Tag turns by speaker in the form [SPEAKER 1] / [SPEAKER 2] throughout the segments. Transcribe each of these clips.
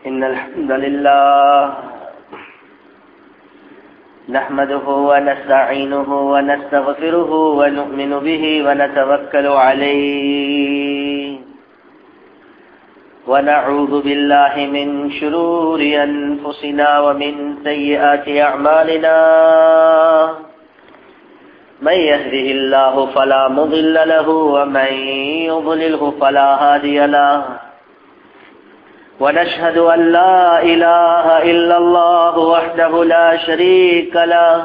[SPEAKER 1] إن الحمد لله نحمده ونستعينه ونستغفره ونؤمن به ونتوكل عليه ونعوذ بالله من شرور أنفسنا ومن سيئات أعمالنا من يهده الله فلا مضل له ومن يضلله فلا هادي له ونشهد أن لا إله إلا الله وحده لا شريك له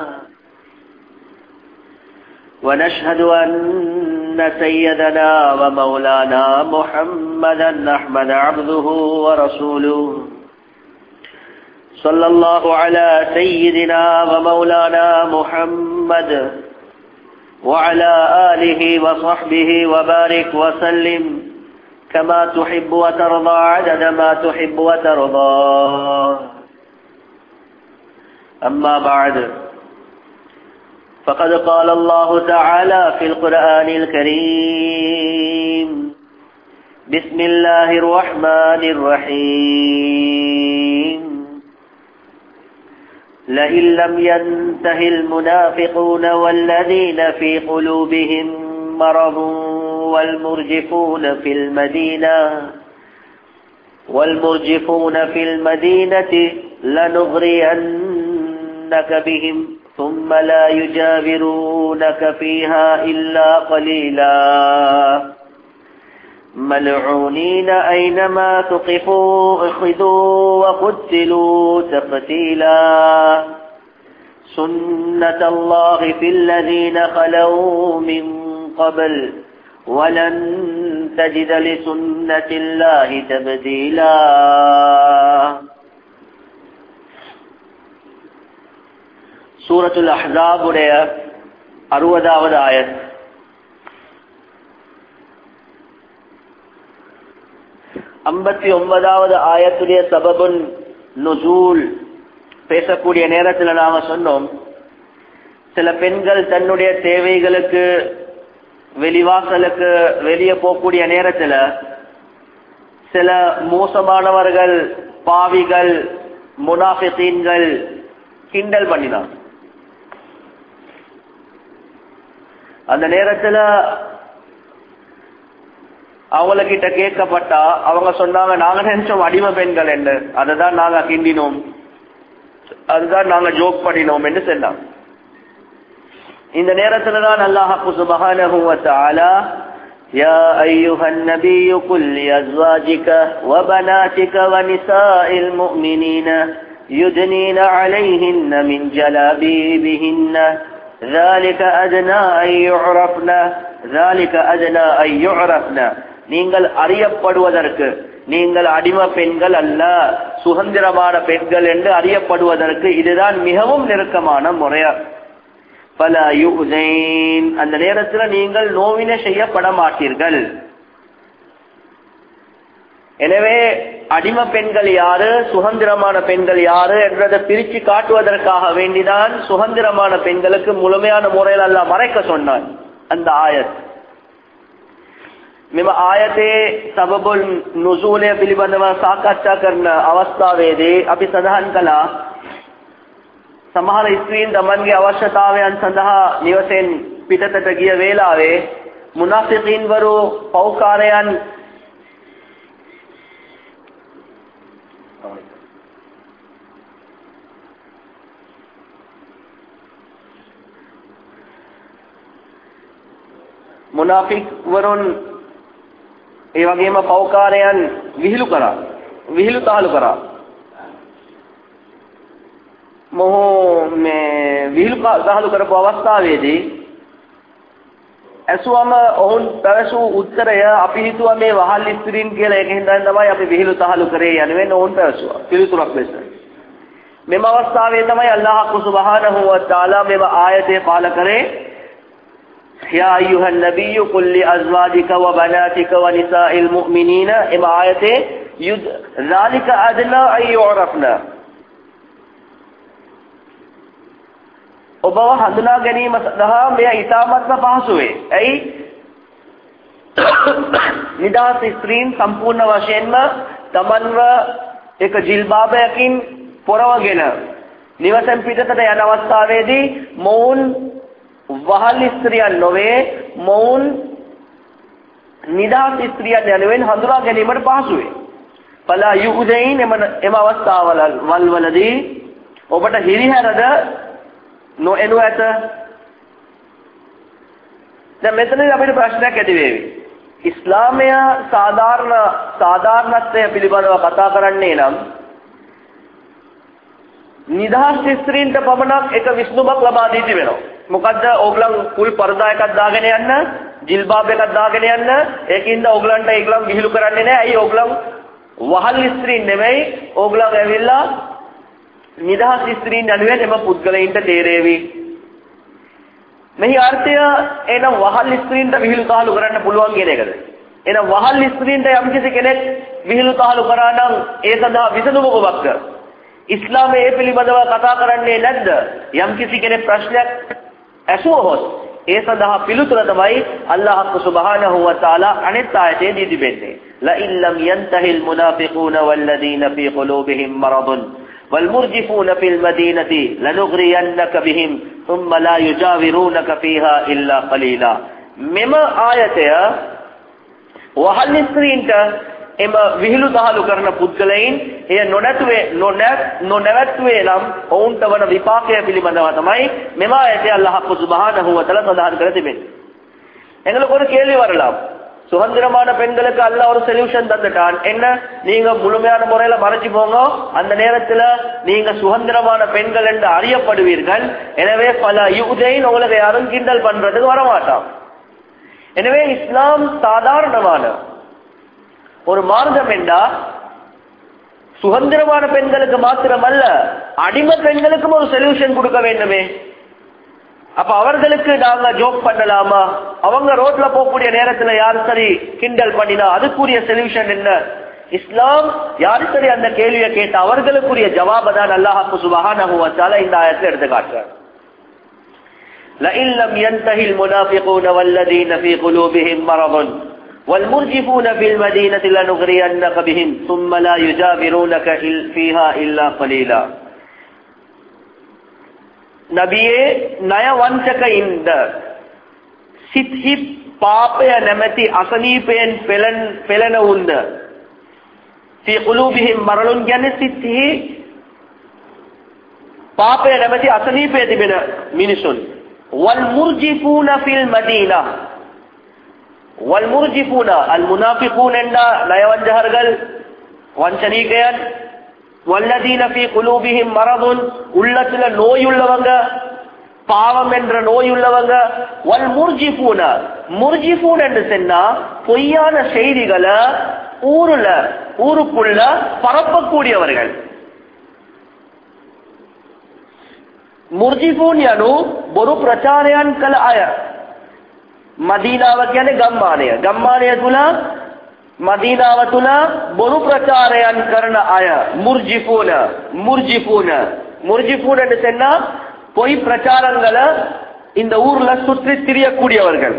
[SPEAKER 1] ونشهد أن سيدنا ومولانا محمدا أحمد عبده ورسوله صلى الله على سيدنا ومولانا محمد وعلى آله وصحبه وبارك وسلم كما تحب وترضى عدد ما تحب وترضى أما بعد فقد قال الله تعالى في القرآن الكريم بسم الله الرحمن الرحيم لئن لم ينته المنافقون والذين في قلوبهم مرض والمرجفون في المدينة لنغرينك بهم ثم لا يجاورونك فيها إلا قليلا ملعونين أينما ثقفوا أخذوا وقتلوا تقتيلا سنة الله في الذين خلوا من قبل ولن تجد لسنة الله تبديلا سورة الأحزاب 60வது ஆயத். 59வது ஆயத்துடைய சபபுன் நுசூல் பேசக்கூடிய நேரத்தில் நாம சொன்னோம், சில பெண்கள் தன்னுடைய தேவைகளுக்கு வெளிவாசலுக்கு வெளியே போகக்கூடிய நேரத்தில் சில மோசமானவர்கள், பாவிகள், முனாஃபிகீன்கள் கிண்டல் பண்ணினார். அந்த நேரத்தில் அவங்ககிட்ட கேட்கப்பட்டா அவங்க சொன்னாங்க, நாங்க நினைச்சோம் அடிமை பெண்கள் என்று, அதுதான் நாங்க கிண்டினோம், அதுதான் நாங்க ஜோக் பண்ணினோம் என்று சொன்னாங்க. இந்த நேரத்தில் தான் அல்லாஹ் சுப்ஹானஹு வ தஆலா யா அய்யுஹன் நபிய்யு குல் லிஅஸ்வாஜிக வ பனாதிக வ நிசாஇல் முஃமினீன யுத்னீன அலைஹின்ன மின் ஜலாபீபிஹின்ன ذلك أدنى أن يعرفن நீங்கள் அறியப்படுவதற்கு, நீங்கள் அடிமை பெண்கள் அல்ல, சுதந்திரமான பெண்கள் என்று அறியப்படுவதற்கு இதுதான் மிகவும் நெருக்கமான முறையா. فلا يؤذين அந்த நேரத்தில் நீங்கள் நோவினை செய்யப்பட மாட்டீர்கள். எனவே அடிமை பெண்கள் யாரு, சுதந்திரமான பெண்கள் யாரு என்றதை பிரிச்சு காட்டுவதற்காக வேண்டிதான் சுதந்திரமான பெண்களுக்கு முழுமையான முறையில் அல்லாஹ் மறைக்க சொன்னான் அந்த ஆயத். මෙම ආයතේ සබබුල් නුසූලය පිළිබඳව සාකච්ඡා කරන අවස්ථාවේදී අපි සඳහන් කළා, සමහර ස්ත්‍රීන් තමන්ගේ අවශ්‍යතාවයන් සඳහා නිවසෙන් පිටතට ගිය වේලාවේ මුනාෆිකීන් වරු, පෞකාරයන් මුනාෆික් වරුන් ඒ වගේම පෞකාරයන් විහිළු තහළු කරා. මොහු මේ විහිළු තහළු කරපු අවස්ථාවේදී ඇසුවම ඔවුන් පැවසූ උත්තරය අපි හිතුවා මේ වහල් ස්ත්‍රීන් කියලා, ඒකෙන් තමයි අපි විහිළු තහළු කරේ යනුවෙන් ඔවුන් පැවසුවා පිළිතුරක් ලෙස. මෙම අවස්ථාවේ තමයි අල්ලාහ් සුබ්හානහු ව තාලා මෙම ආයතේ පාල කරේ, يا أيها النبي قل لأزواجك وبناتك ونساء المؤمنين إما آيته ذلك أدنى أن يعرفن ඔබව හඳුනා ගැනීම සඳහා මෙය ඉතාමත්ම පහසුවේ. ඇයි? නිදාස් ස්ත්‍රීන් සම්පූර්ණ වශයෙන්ම තමන්ව එක ජිල්බාබයකින් පොරවගෙන නිවසෙන් පිටතට යන අවස්ථාවේදී මොවුන් වහල් ස්ත්‍රියන් නොවේ මොවුන් නිදහස් ස්ත්‍රියන් යනුවෙන් හඳුනා ගැනීමට පහසු වේ. පලා යුදයින් එම අවස්ථාවල වලදී ඔබට හිරිහැරද නොඑනු ඇත. දැන් මෙතනදී අපිට ප්‍රශ්නයක් ඇති වේවි. ඉස්ලාමය සාධාරණත්වය පිළිබඳව කතා කරන්නේ නම් නිදහස් ස්ත්‍රීන්ට පමණක් එක විසඳුමක් ලබා දී තිබෙනවා. මොකද්ද? ඕගලන් ෆුල් පර්දා එකක් දාගෙන යන්න, ජිල්බාබ් එකක් දාගෙන යන්න. ඒකින්ද ඕගලන්ට ඒගලන් විහිළු කරන්නේ නැහැ. ඇයි? ඕගලන් වහල් ස්ත්‍රීන් නෙමෙයි. ඕගලන් ඇවිල්ලා නිදහස් ස්ත්‍රීන් යනුවෙන් එම පුද්ගලයින්ට තේරෙවි. මෙහි අර්ථය එනම් වහල් ස්ත්‍රීන්ට විහිළු තාලු කරන්න පුළුවන් කියන එකද? එනම් වහල් ස්ත්‍රීන්ට යම්කිසි කෙනෙක් විහිළු තාලු කරා නම් ඒ සඳහා විසඳුම කොබක්ද? ඉස්ලාමයේ ඒ පිළිබඳව කතා කරන්නේ නැද්ද? යම්කිසි කෙනෙක් ප්‍රශ්නයක් ඇසුවහොත් ඒ සඳහා පිළිතුර තමයි අල්ලාහ් සුබ්හානහු වතාලා අනිත් ආයතයේදී තිබෙන්නේ. ලා ඉල්ලම් යන්තහිල් මුනාෆිකූන වල්ලදීන ෆී කුලූබිහිම් මරදුන් والمرجفون في المدينة لنغرينك بهم ثم لا يجاورونك فيها إلا قليلا. මෙම ආයතය වහල් ස්ත්‍රීන්ට එම විහිළු දහළු කරන පුද්ගලයන් එය නොනැවැත්තුවේ නම් ඔවුන්ට වන විපාකය පිළිබඳව තමයි මෙම ආයතය අල්ලාහ් සුබ්හානහු වතාලා සඳහන් කර තිබෙන්නේ. எங்களுக்கு ஒரு கேள்வி வரலாம். சுதந்திரமான பெண்களுக்கு அல்லாஹ் ஒரு சொல்யூஷன் தந்துட்டான். என்ன? நீங்க முழுமையான முறையில மறைச்சு போங்க, அந்த நேரத்துல நீங்க சுதந்திரமான பெண்கள் என்று அறியப்படுவீர்கள். எனவே பல யுதைன் உங்களுக்கு யாரும் கிண்டல் பண்றதுக்கு வரமாட்டான். எனவே இஸ்லாம் சாதாரணமான ஒரு மார்க்கம் என்றா சுதந்திரமான பெண்களுக்கு மாத்திரமல்ல, அடிமை பெண்களுக்கும் ஒரு சொல்யூஷன் கொடுக்க வேண்டுமே. அப்ப அவர்களுக்கு நாங்க ஜோக் பண்ணலாமா? அவங்க ரோட்ல போகக்கூடிய நேரத்துல யாரு சரி கிண்டல் பண்ணினா அதுக்குரிய சொல்யூஷன் என்ன? இஸ்லாம் யாரு சரி அந்த கேள்வியை கேட்ட அவர்களுக்குரிய ஜவாப தான் அல்லாஹ் சுப்ஹானஹு வ தஆலா இந்த ஆயத்தை எடுத்து காட்டுறார். லஇன் லம் யன்தஹில் முனாஃபிகூன வல்லதீன ஃபீ குலூபிஹிம் மரதுன் والمرجفون في المدينة لنغرينك بهم ثم لا يجاورونك فيها إلا قليلا. නබියේ ණය වංචකයින්ද සිත්හි පාපය නැමැති අසනීපයෙන් පෙළෙන උන්ද ෆී කුලූබිහිම් මරලුන් කියන්නේ සිත්හි පාපය නැමැති අසනීපය තිබෙන මිනිසුන්. වල් මුර්ජිෆූන ෆිල් මදීනා වල් මුර්ජිෆූන අල් මුනාෆිකූන එන්නා ණය වංචකர்கள் වංචනීකයන් வல்லதீன ஃபீ குலூபிஹிம் மரதுன் உள்ளத்துல நோயுள்ளவங்க, பாவம் என்ற நோயுள்ளவங்க. வல் முர்ஜிஃபூன முர்ஜிஃபூன் என்று சொன்னா பொய்யான செய்திகளை ஊருக்குள்ள பரப்பக்கூடியவர்கள். මුර්ජිෆූන් යනු බොරු ප්‍රචාරයන් කළ අය. මදීනාව කියන්නේ ගම්මානය. ගම්මානය තුල මදීනාව තුල බොරු ප්‍රචාරයන් කරන අය முர்ஜிஃபூன் என்று சொன்னா பொய் பிரச்சாரங்களை இந்த ஊர்ல சுற்றி திரியக்கூடியவர்கள்.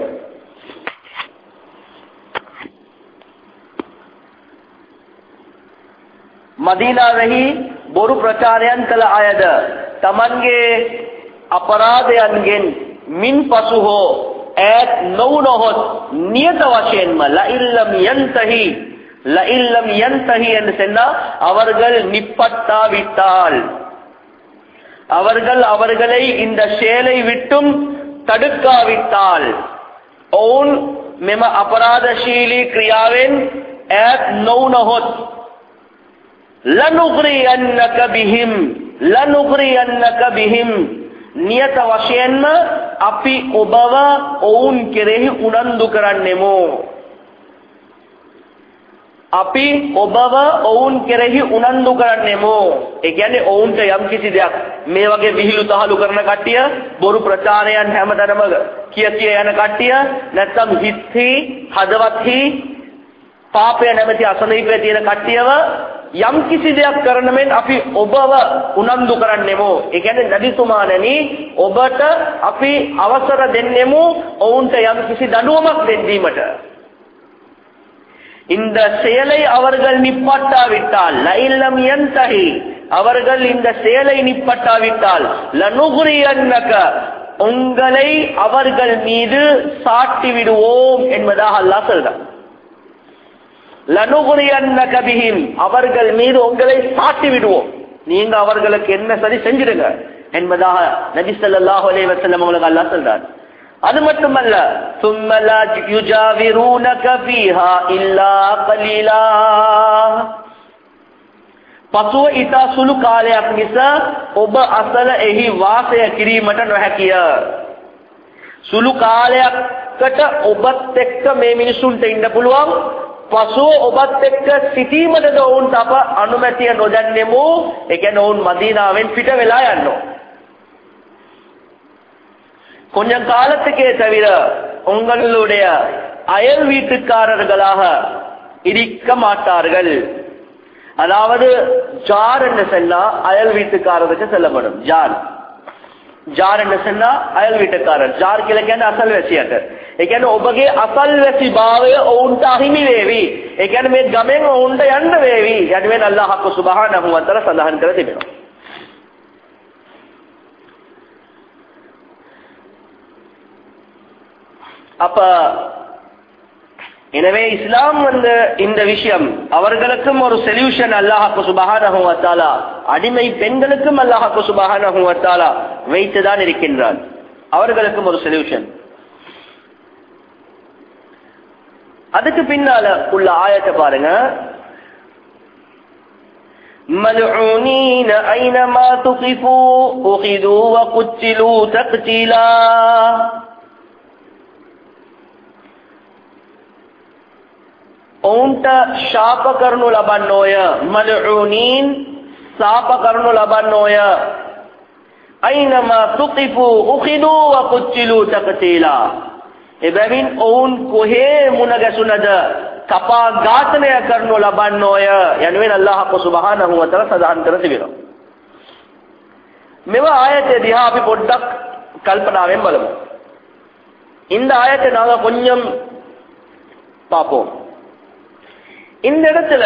[SPEAKER 1] මදීනාවෙහි බොරු ප්‍රචාරයන් කළ අයද තමන්ගේ අපරාධයන්ගෙන් මින් පසු හෝ ඈත් නොවුනොත් නියත වශයෙන්ම லஇல்லம் யன்தஹி என்று சொன்னா அவர்கள் நிப்பட்டாவிட்டால், அவர்கள் அவர்களை இந்த செயலை விட்டும் தடுக்காவிட்டால், ඔවුන් මෙම අපරාධශීලී ක්‍රියාවෙන් ඈත් නොවුනොත් ලනුග්රියන්නක බිහිම් නියත වශයෙන්ම අපි ඔබව ඔවුන් කෙරෙහි උනන්දු කරන්නෙමු. අපි ඔබව ඔවුන් කෙරෙහි උනන්දු කරන්නෙමු. ඒ කියන්නේ ඔවුන්ට යම් කිසි දෙයක් මේ වගේ විහිළු තහළු කරන කට්ටිය, බොරු ප්‍රචාරයන් හැමතැනම කිය යන කට්ටිය, නැත්නම් හිත්හි හදවත්හි පාපය නැමැති අසනීපය තියෙන කට්ටියව යම් කිසි දෙයක් කරන මෙන් අපි ඔබව උනන්දු කරන්නෙමු. ඒ කියන්නේ නබිතුමාණනි ඔබට අපි අවසර දෙන්නෙමු ඔවුන්ට යම් කිසි දඬුවමක් දෙන්නීමට. இந்த செயலை அவர்கள் நிப்பாட்டாவிட்டால், லைலம் யன்தஹி, அவர்கள் இந்த செயலை நிப்பாட்டாவிட்டால், லனுக்ரியன்னக, உங்களை அவர்கள் மீது சாட்டி விடுவோம் என்பதாக அல்லாஹ் சொல்றார். லனுக்ரியன்னக பிஹிம், அவர்கள் மீது உங்களை சாட்டி விடுவோம், நீங்க அவர்களுக்கு என்ன சரி செஞ்சிடுங்க என்பதாக நபி ஸல்லல்லாஹு அலைஹி வஸல்லம் அவர்கள் அல்லாஹ் சொல்றார். அது மட்டுமல்ல, ثُمَّ لَا يُجَاوِرُونَكَ فِيهَا إِلَّا قَلِيلًا, පසුව ඊට සුළු කාලයක් මිස ඔබ අසල එහි වාසය කිරීමට නොහැකිය. සුළු කාලයකට ඔබත් එක්ක මේ මිනිසුන්ට ඉන්න පුළුවන්, පසුව ඔබත් එක්ක සිටීමටද ඔවුන්ට අප අනුමැතිය නොදන්නෙමු. ඒ කියන්නේ ඔවුන් මදීනාවෙන් පිට වෙලා යනවා. கொஞ்சம் காலத்துக்கே தவிர உங்களுடைய அயல் வீட்டுக்காரர்களாக இருக்க மாட்டார்கள். அதாவது ஜார் என்று சொன்னா அயல் வீட்டுக்காரருக்கு செல்லப்படும். ජාර් என்று சொன்னா අයල් විටකාරர். ජාර් කියලා කියන්නේ අසල්වැසියට. ඒ කියන්නේ ඔබගේ අසල්වැසි භාවය ඔවුන්ට අහිමි වේවි. ඒ කියන්නේ මේ ගමෙන් ඔවුන්ට යන්න වේවි. යනුවෙන් අල්ලාහ් සුබ්හානහු වතාලා සඳහන් කර තිබෙනවා. அப்ப எனவே இஸ்லாம் இந்த விஷயம் அவர்களுக்கும் ஒரு சொல்யூஷன் அல்லாஹ் சுப்ஹானஹு வ தஆலா அடிமை பெண்களுக்கும் அல்லாஹ் சுப்ஹானஹு வ தஆலா வைத்துதான் இருக்கின்றான். அவர்களுக்கும் ஒரு சொல்யூஷன். அதுக்கு பின்னால உள்ள ஆயத்தை பாருங்க. மல்ஊனீன ஐனமா துகிஃபு உகிது வ குத்திலு தக்தீலா. उन्ट शाप करनु लबन्नोय, मलऊनीन शाप करनु लबन्नोय, ऐनमा तुकिफु उखिदु व कुचिलु तकतीला. एबेविन ओन कोहे मुनगसुनद कपा घातने करनु लबन्नोय यनुवेन अल्लाह सुब्हानहु व तआला सदान कर තිබෙනවා. මෙව ආයතේ දිහා අපි පොඩ්ඩක් කල්පනාවෙන් බලමු. இந்த ஆயத்தை நாங்க கொஞ்சம் பார்ப்போம். இந்த இடத்துல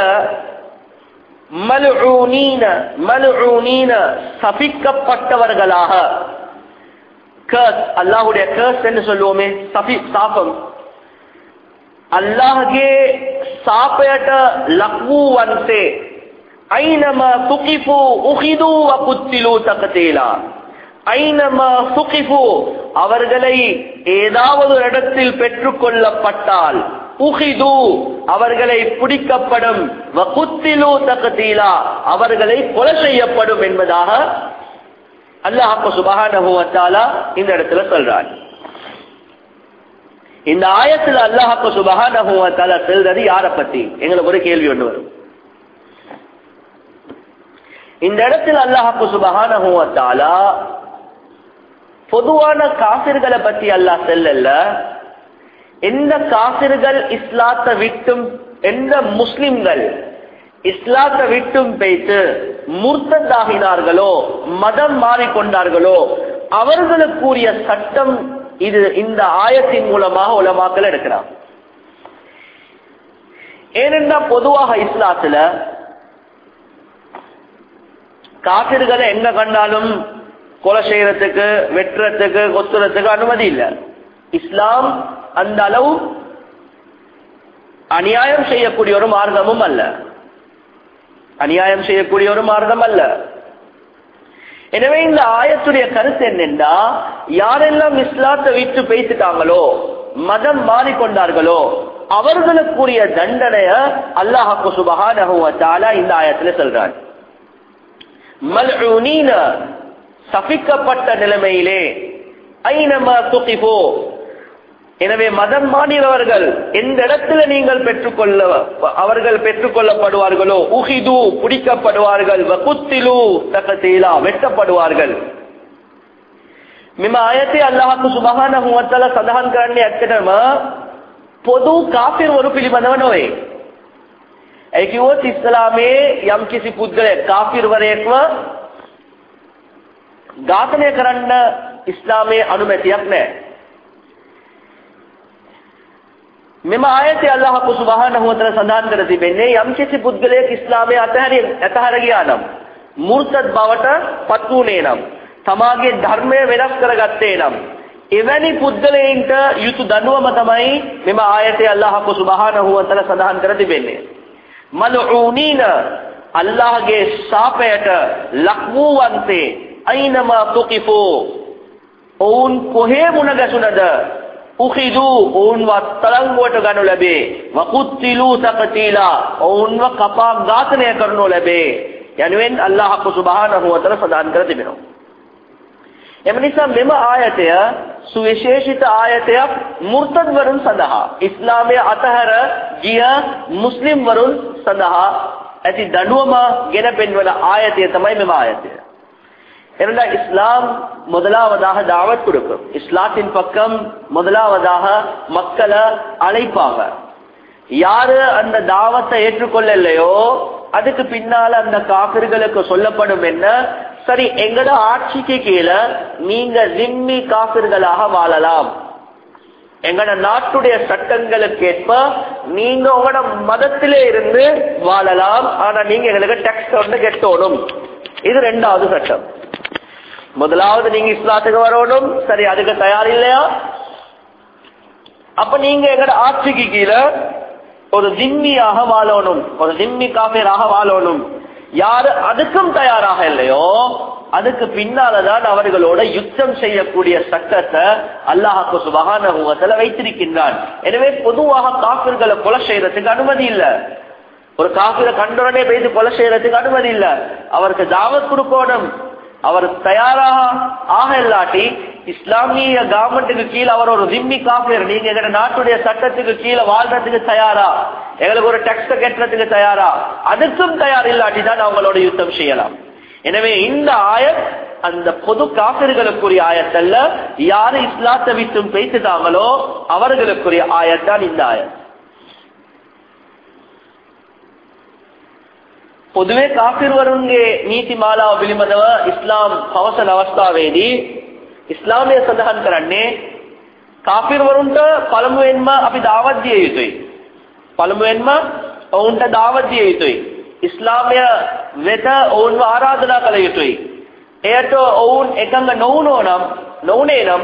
[SPEAKER 1] மல்ஊனீன சபிக்கப்பட்டவர்களாக, கர்ஸ் அல்லாஹ்வுடைய கர்ஸ் என்று சொல்லுவோமே, சாபம், அல்லாஹ்ගේ சாපයට ලක්වූ වන්සේ ஐனமா துகிஃபு உகிது வ குத்திலு தக்தீலா. ஐனமா துகிஃபு அவர்களை ஏதாவது இடத்தில் பெற்றுக்கொள்ளப்பட்டால், உகிது அவர்களை பிடிக்கப்படும், வ குத்திலு தக்தீலா அவர்களை கொலை செய்யப்படும் என்பதாக அல்லாஹ் சுப்ஹானஹு வ தஆலா இந்த இடத்துல சொல்றார். இந்த ஆயத்துல அல்லாஹ் சுப்ஹானஹு வ தஆலா சொல்றது யாரை பத்தி? எங்களுக்கு ஒரு கேள்வி ஒன்று வரும். இந்த இடத்துல அல்லாஹ் சுப்ஹானஹு வ தஆலா பொதுவான காஃபிர்களை பத்தி அல்லாஹ் சொல்லல. எந்த காஃபிர்கள் இஸ்லாத்தை விட்டும், எந்த முஸ்லிம்கள் இஸ்லாத்தை விட்டும் பேசி முர்த்ததாகினார்களோ, மதம் மாறிக்கொண்டார்களோ, அவர்களுக்குரிய சட்டம் இது இந்த ஆயத்தின் மூலமாக உலமாக்கள் எடுக்கிறார். ஏனென்றால் பொதுவாக இஸ்லாத்துல காஃபிர்களை எங்க கண்டாலும் கொலை செய்யறதுக்கு, வெட்டுறதுக்கு, கொத்துறதுக்கு அனுமதி இல்லை. இஸ்லாம் அந்த அளவு அநியாயம் செய்யக்கூடிய ஒரு மார்க்கமும் அல்ல. அநியாயம் செய்யக்கூடிய ஒரு மார்க்கம் அல்ல. எனவே இந்த ஆயத்துடைய கருத்து என்னென்னா, யாரெல்லாம் இஸ்லாத்தை விட்டு பேசிட்டாங்களோ, மதம் மாறிக்கொண்டார்களோ, அவர்களுக்குரிய தண்டனைய அல்லாஹ் சுப்ஹானஹு வ தஆலா இந்த ஆயத்துல சொல்றார். மல்ஊனீன சபிக்கப்பட்ட நிலைமையிலே, ஐனமா துகிஃபு எனவே மதம் மாறியவர்கள் எந்த இடத்துல நீங்கள் அவர்கள் பெற்றுக்கொள்ளப்படுவார்களோ, உஹிது பிடிக்கப்படுவார்கள், வ குத்திலு தக்தீலா வெட்டப்படுவார்கள். මෙම ආයතේ අල්ලාහ් සුබ්හානහු ව තාලා සඳහන් කරන්නේ ඇත්තටම පොදු කාෆිර්වරු පිළිබඳව නොවේ. ඒ කිව්වොත් ඉස්ලාමයේ යම් කිසි පුද්ගලයෙක් කාෆිර්වරයෙක්ව ඝාතනය කරන්න ඉස්ලාමයේ අනුමැතියක් නැහැ. මෙම ආයතේ අල්ලාහ් සුබ්හානහු වතාලා සඳහන් කර තිබෙන්නේ යම් කිසි පුද්ගලයෙක් ඉස්ලාමයේ අතහැර ගියා නම්, මුර්තද් බවට පත් වුණේ නම්, තමාගේ ධර්මය වෙනස් කරගත්තේ නම්, එවැනි පුද්ගලයන්ට යුතු දඬුවම තමයි මෙම ආයතේ අල්ලාහ් සුබ්හානහු වතාලා සඳහන් කර තිබෙන්නේ. මල්උනීන අල්ලාහගේ ශාපයට ලක් වූවන්තේ අයිනමා තුකිෆෝ ඔවුන් කොහේ මුණ ගැසුණද උඛිදු ඔවුන්ව තරංගුවට ගනු ලැබේ වකුත්තිලු තකතිලා ඔවුන්ව කපා ඝාතනය කරනු ලැබේ යනුවෙන් අල්ලාහ් සුබ්හානහු වතාලා සඳහන් කර තිබෙනවා. එම නිසා මෙම ආයතය සුවිශේෂිත ආයතයක් මුර්තද් වරුන් සඳහා, ඉස්ලාමයේ අතහැර ගිය මුස්ලිම් වරුන් සඳහා ඇති දඬුවම ගෙන පෙන්වන ආයතය තමයි මෙම ආයතය. எனவே இஸ்லாம் முதலாவதாக தாவத் கொடுக்கும். இஸ்லாத்தின் பக்கம் முதலாவதாக மக்களை அழைப்பாங்க. யாரு அந்த தாவத்தை ஏற்றுக்கொள்ளலையோ அதுக்கு பின்னால அந்த காபிர்களுக்கு சொல்லப்படும் என்ன, சரி எங்கட ஆட்சிக்கு கீழே நீங்க ஜிம்மி காபிர்களாக வாழலாம், எங்கட நாட்டுடைய சட்டங்களுக்கு ஏற்ப நீங்க உங்களோட மதத்திலே இருந்து வாழலாம், ஆனா நீங்க எங்களுக்கு டேக்ஸ் ஒன்று கட்டணும். இது இரண்டாவது சட்டம். முதலாவது நீங்க இஸ்லாத்துக்கு வரணும், சரி அதுக்கு தயார் இல்லையா, அப்ப நீங்க எங்கட ஆட்சிக்கு கீழே ஒரு ஜிம்மியாக வாழணும், ஒரு ஜிம்மி காஃபிராக வாழணும். யாரு அதுக்கும் தயாராக இல்லையோ அதுக்கு பின்னால்தான் அவர்களோட யுத்தம் செய்யக்கூடிய சட்டத்தை அல்லாஹ் சுப்ஹானஹு வ தஆலா வைத்திருக்கின்றான். எனவே பொதுவாக காஃபிர்களை கொலை செய்யறதுக்கு அனுமதி இல்ல. ஒரு காஃபிரை கண்டோடனே போய் கொலை செய்யறதுக்கு அனுமதி இல்ல. அவருக்கு தாவத் கொடுக்கணும். அவர் தயாராக ஆக இல்லாட்டி இஸ்லாமிய கவர்மெண்ட்டுக்கு கீழே அவர் ஒரு ஜிம்மி காஃபிர், நீங்க எங்க நாட்டுடைய சட்டத்துக்கு கீழே வாழ்றதுக்கு தயாரா, எங்களுக்கு ஒரு டேக்ஸ் கட்டுறதுக்கு தயாரா, அதுக்கும் தயார் இல்லாட்டி தான் அவங்களோட யுத்தம் செய்யலாம். எனவே இந்த ஆயத் அந்த பொது காஃபிர்களுக்குரிய ஆயத்தல்ல, யாரு இஸ்லாத்தை விட்டும் பேசிட்டாங்களோ அவர்களுக்குரிய ஆயத்தான் இந்த ஆயத். පොදුවේ කාෆිර්වරුන්ගේ නීති මාලාව පිළිබඳව ඉස්ලාම් පවසන අවස්ථාවේදී ඉස්ලාමයේ සඳහන් කරන්නේ කාෆිර්වරුන්ට පළමුවෙන්ම අපි දාවත් දිය යුතුයි. පළමුවෙන්ම ඔවුන්ට දාවත් දිය යුතුයි. ඉස්ලාමය වෙත ඔවුන්ව ආරාධනා කළ යුතුයි. එයට ඔවුන් එකඟ නොවුනේ නම්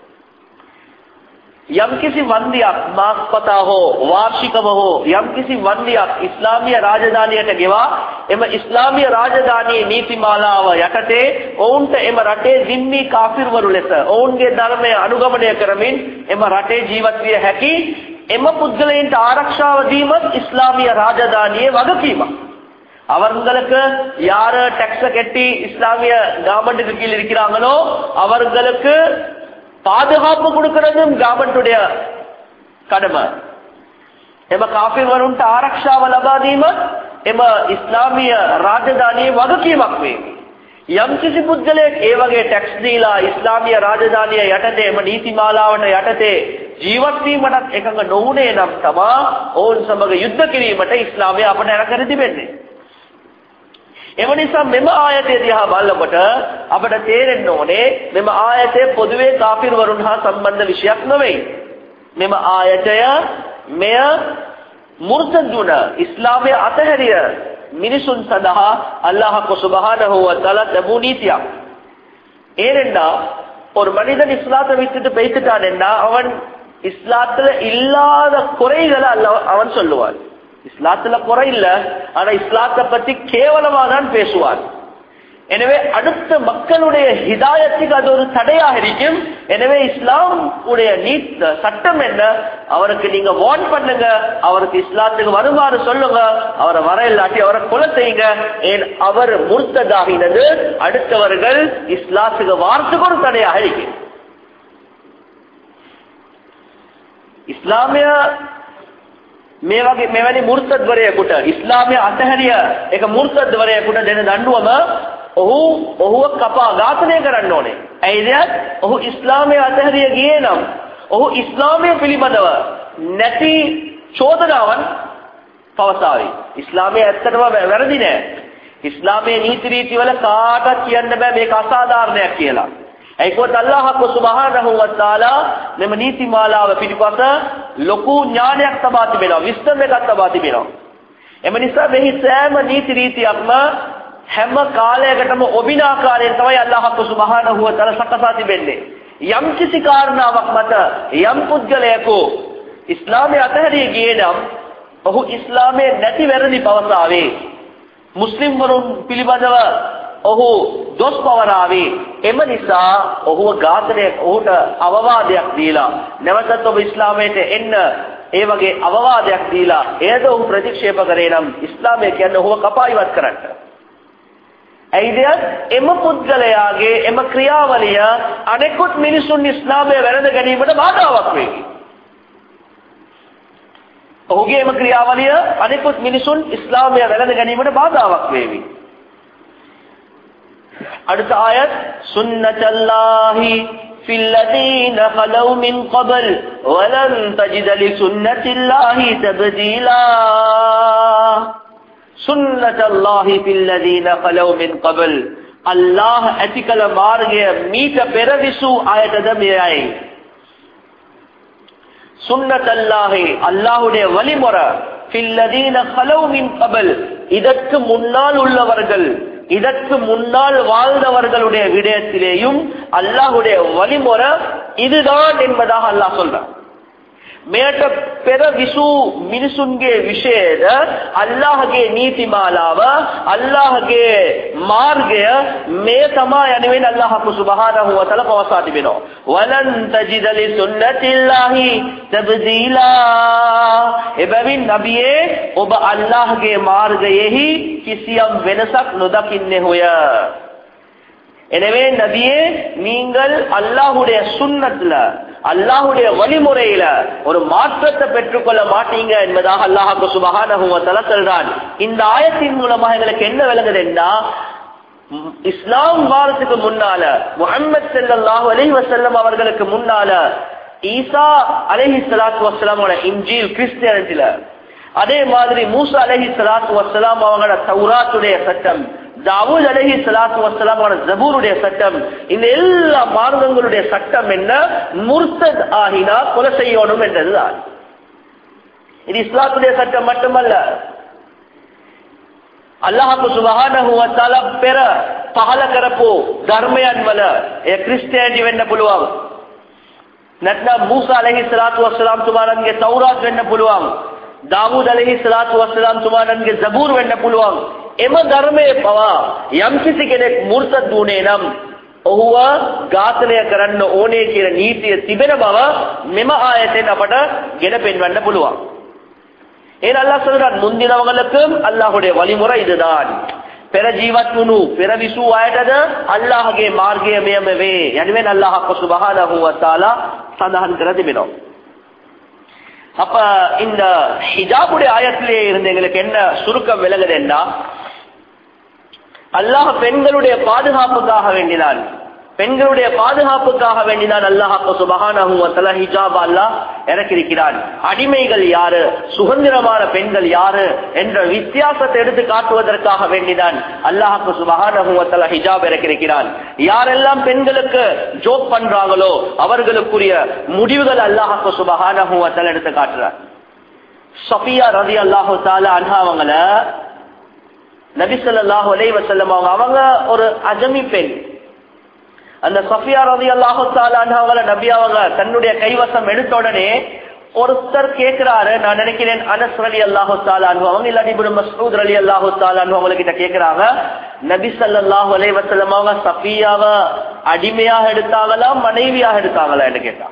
[SPEAKER 1] යම් කිසි වන්දියක් මාස්පතා හෝ වාර්ෂිකව හෝ යම් කිසි වන්දියක් ඉස්ලාමීය රාජධානියට ගෙවා එම ඉස්ලාමීය රාජධානියේ නීති මාලාව යටතේ ඔවුන්ට එම රටේ දිම්මි කාෆිර්වරු ලෙස ඔවුන්ගේ ධර්මය අනුගමනය කරමින් එම රටේ ජීවත් විය හැකි එම පුද්ගලයන්ට ආරක්ෂාව දීමත් ඉස්ලාමීය රාජධානියේ වගකීමක්. அவர்களுக்கு யாரு டாக்ஸ் கட்டி இஸ்லாமிய கவர்மெண்ட்டுக்கு கீழ் இருக்கிறாங்களோ அவர்களுக்கு பாதுகாப்பு கொடுக்கிறதும் கவர்மெண்ட்டுடைய கடமை. එම කාෆිර්වරුන්ට ආරක්ෂාව ලබා දීම එම ඉස්ලාමීය රාජධානියේ වගකීමක් වේ. යම් කිසි පුද්ගලයෙක් ඒ වගේ ටැක්ස් දීලා ඉස්ලාමීය රාජධානිය යටතේ එම නීති මාලාවට යටතේ ජීවත් වීමටත් එකඟ නොවුනේ නම් තමා ඔවුන් සමග යුද්ධ කිරීමට ඉස්ලාමය අපට එරකර තිබෙන්නේ. එම නිසා මෙම ආයතය දිහා බලනකොට අපට තේරෙන්න ඕනේ මෙම ආයතය පොදුවේ කාෆිර්වරුන් හා සම්බන්ධ විෂයක් නෙවෙයි. මෙම ආයතය මෙය මුර්තදුන ඉස්ලාමයේ අතහැරිය මිනිසුන් සඳහා අල්ලාහ් சுப்ஹானஹு வ தஆலா தபு நீதிයක්. ஏனென்றா ஒரு மனிதன் இஸ்லாத்தை விட்டுட்டு பேசிட்டானேன்னா அவன் இஸ்லாத்துல இல்லாத குறைகளை அவன் சொல்லுவான். இஸ்லாத்துல குறை இல்ல, ஆனா இஸ்லாத்தை பத்தி கேவலமா தான் பேசுவார். எனவே அடுத்த மக்களுடைய ஹிதாயத்துக்கு அது ஒரு தடையாக இருக்கும். எனவே இஸ்லாம் உடைய சட்டம் என்ன, அவருக்கு நீங்க வார்ன் பண்ணுங்க, அவருக்கு இஸ்லாத்துக்கு வருமாறு சொல்லுங்க, அவரை வர இல்லாட்டி அவரை கொலை செய்யுங்க. ஏன் அவர் முர்த்ததாகினது அடுத்தவர்கள் இஸ்லாத்துக்கு வார்த்தைக்கு ஒரு தடையாக இருக்கு. ඉස්ලාමය මෙවැනි මුර්තද්වරයෙකුට ඉස්ලාමය අතහැරිය එක මුර්තද්වරයෙකුට දෙන දඬුවම ඔහුව කපා ඝාතනය කරන්න ඕනේ. ඇයිද? ඔහු ඉස්ලාමය අතහැරිය ගියේ නම් ඔහු ඉස්ලාමය පිළිබඳව නැති චෝදනාවන් පවසාවි. ඉස්ලාමය ඇත්තටම වැරදි නෑ. ඉස්ලාමයේ නීති රීති වල කාටවත් කියන්න බෑ මේක අසාධාරණයක් කියලා. ඒකවත් අල්ලාහ් සුබ්හානහු වතාලා මෙම නීතිමාලාව පිටිපස ලොකු ඥානයක් තබා තිබෙනවා, විස්තර එකක් තබා තිබෙනවා. එම නිසා මෙහි සෑම නීති රීතියක්ම හැම කාලයකටම ඔබින ආකාරයෙන් තමයි අල්ලාහ් සුබ්හානහු වතාලා සකසා තිබෙන්නේ. යම් කිසි කාරණාවක් මත යම් පුද්ගලයෙකු ඉස්ලාමයේ අතහැරී ගියේ නම් ඔහු ඉස්ලාමයේ නැති වැරදි පවසාවේ. මුස්ලිම් වරුන් පිළිබඳව ඔහු දොස් පවරාවේ. එම නිසා ඔහුව ඝාතනය, ඔහුට අවවාදයක් දීලා නැවතත් ඔබ ඉස්ලාමයට එන්න ඒ වගේ අවවාදයක් දීලා එයද ඔහු ප්‍රතික්ෂේප කරේ නම් ඉස්ලාමය කියන්නේ ඔහුව කපා ඉවත් කරන්න. ඇයිද එම පුද්ගලයාගේ එම ක්‍රියාවලිය අනෙකුත් මිනිසුන් ඉස්ලාමය වැළඳ ගැනීමට බාධාවක් වේ. ඔහුගේ එම ක්‍රියාවලිය අනෙකුත් මිනිසුන් ඉස්ලාමය වැළඳ ගැනීමට බාධාවක් වේවි. அடுத்த ஆயத் சுன்னத்தல்லாஹி ஃபில்லதீன خلو من قبل ولن تجد لسنة الله تبديلا சுன்னத்தல்லாஹி ஃபில்லதீன خلو من قبل அல்லாஹ் ඇතිකල මාර්ගය මීට පෙර විසූ අයටද මෙයයි. சுன்னத்தல்லாஹி அல்லாஹ்வுடைய வழிமுறை ஃபில்லதீன خلو من قبل இதற்கு முன்னால் உள்ளவர்கள், இதற்கு முன்னால் வாழ்ந்தவர்களுடைய விடயத்திலேயும் அல்லாஹ்வுடைய வழிமுறை இதுதான் என்பதாக அல்லாஹ் சொல்றான். මේට පෙර විසූ මිනිසුන්ගේ විශේෂ අල්ලාහගේ නීතිමාලාව, අල්ලාහගේ මාර්ගය මේ තමයි යනුවෙන් අල්ලාහ් සුබ්හානහු වතාලා පවසා තිබෙනවා. වලන් තජිද ලිසුන්නතිල්ලාහි තබ්දීලා. එබැවින් නබියේ ඔබ අල්ලාහගේ මාර්ගයෙහි කිසියම් වෙනසක් නොදකින්නේ හොය. எனவே நபியே நீங்கள் அல்லாஹ்வுடைய சுன்னத்ல, அல்லாஹ்வுடைய வழிமுறையில ஒரு மாற்றத்தை பெற்றுக்கொள்ள மாட்டீங்க என்பதாக அல்லாஹ் சுப்ஹானஹு வ தஆலா சொல்றான். இந்த ஆயத்தின் மூலமா எங்களுக்கு என்ன விளங்குதுன்னா, இஸ்லாம் வாரத்துக்கு முன்னால முஹம்மது ஸல்லல்லாஹு அலைஹி வஸல்லம் அவர்களுக்கு முன்னால ஈசா அலைஹிஸ்ஸலாத்து வஸ்ஸலாமோட இன்ஜீல் கிறிஸ்டியானிட்டில, அதே மாதிரி மூசா அலைஹிஸ்ஸலாத்து வஸ்ஸலாம் அவங்களோட தௌராத்துடைய சட்டம், தாவூத் அலைஹிஸ்ஸலாத்து வஸ்ஸலாமோட ஜபூருடைய சட்டம், இந்த எல்லா மார்க்கங்களுடைய சட்டம் என்ன? முர்த்தத் ஆகினா கொலை செய்யணும் என்றதுதான். இது இஸ்லாத்துடைய சட்டம் மட்டுமல்ல. අල්ලාහ් සුබ්හානහු වතාලා පෙර පහල කරපු ධර්මයන් වල ඒ ක්‍රිස්තියානි වෙන්න පුළුවන්, නැත්නම් මූසා අලයිහිස්සලාතු වස්සලාම් තුමාණන්ගේ තෞරාත් වෙන්න පුළුවන්, දාවූද් අලයිහිස්සලාතු වස්සලාම් තුමාණන්ගේ සබූර් වෙන්න පුළුවන්. එම ධර්මයේ පවා යම් කිසි කෙනෙක් මුර්තද් වුණේ නම් ඔහුව ඝාතනය කරන්න ඕනේ කියන නීතිය තිබෙන බව මෙම ආයතෙන් අපට ගෙන පෙන්වන්න පුළුවන්. ஏன் அல்லாஹ் சொல்றான், முந்தினவங்களுக்கும் அல்லாஹ்வுடைய வழிமுறை இதுதான். பெற ஜீவத் වුණු පෙර විසූ අයටද අල්ලාහ්ගේ මාර්ගය මෙයම වේ. යනුවෙන් අල්ලාහ් සුබ්හානහු වතාලා සඳහන් කර තිබෙනවා. அப்ப இந்த ஹிஜாபுடைய ஆயத்திலே இருந்து எங்களுக்கு என்ன சுருக்கம் விளங்குதுன்னா, அல்லாஹ் பெண்களுடைய பாதுகாப்புக்காக வேண்டினான், பெண்களுடைய பாதுகாப்புக்காக வேண்டினான் அல்லாஹ் சுப்ஹானஹு வ தஆலா ஹிஜாப் அல்லாஹ் இறக்கியிருக்கிறான். அடிமைகள் யாரு, சுதந்திரமான பெண்கள் யாரு என்ற வித்தியாசத்தை எடுத்து காட்டுவதற்காக வேண்டினான் அல்லாஹ் சுப்ஹானஹு வ தஆலா ஹிஜாப் இறக்கியிருக்கிறான். யாரெல்லாம் பெண்களுக்கு ஜோக் பண்றாங்களோ அவர்களுக்குரிய முடிவுகள் அல்லாஹ் சுப்ஹானஹு வ தஆலா எடுத்து காட்டுறான். சஃபியா ரலியல்லாஹு தஆலா அன்ஹா அவங்கள நபி ஸல்லல்லாஹு அலைஹி வஸல்லம் அவங்க ஒரு அஜமி பெண். அந்த சஃபியா ரலியல்லாஹு தஆலா அன்ஹாவல நபி அவங்க தன்னுடைய கைவசம் எடுத்த உடனே ஒருத்தர் கேக்குறாரு, நான் நினைக்கிறேன் அனஸ் ரலியல்லாஹு தஆலா அன்ஹு அவங்க இல்ல இப்னு மஸ்ஊத் ரலியல்லாஹு தஆலா அன்ஹு அவங்க கிட்ட கேக்குறாங்க, நபி ஸல்லல்லாஹு அலைஹி வஸல்லம் அவங்க சஃபியாவ அடிமையாக எடுத்தாங்களா மனைவியாக எடுத்தாங்களா என்று கேட்டாங்க.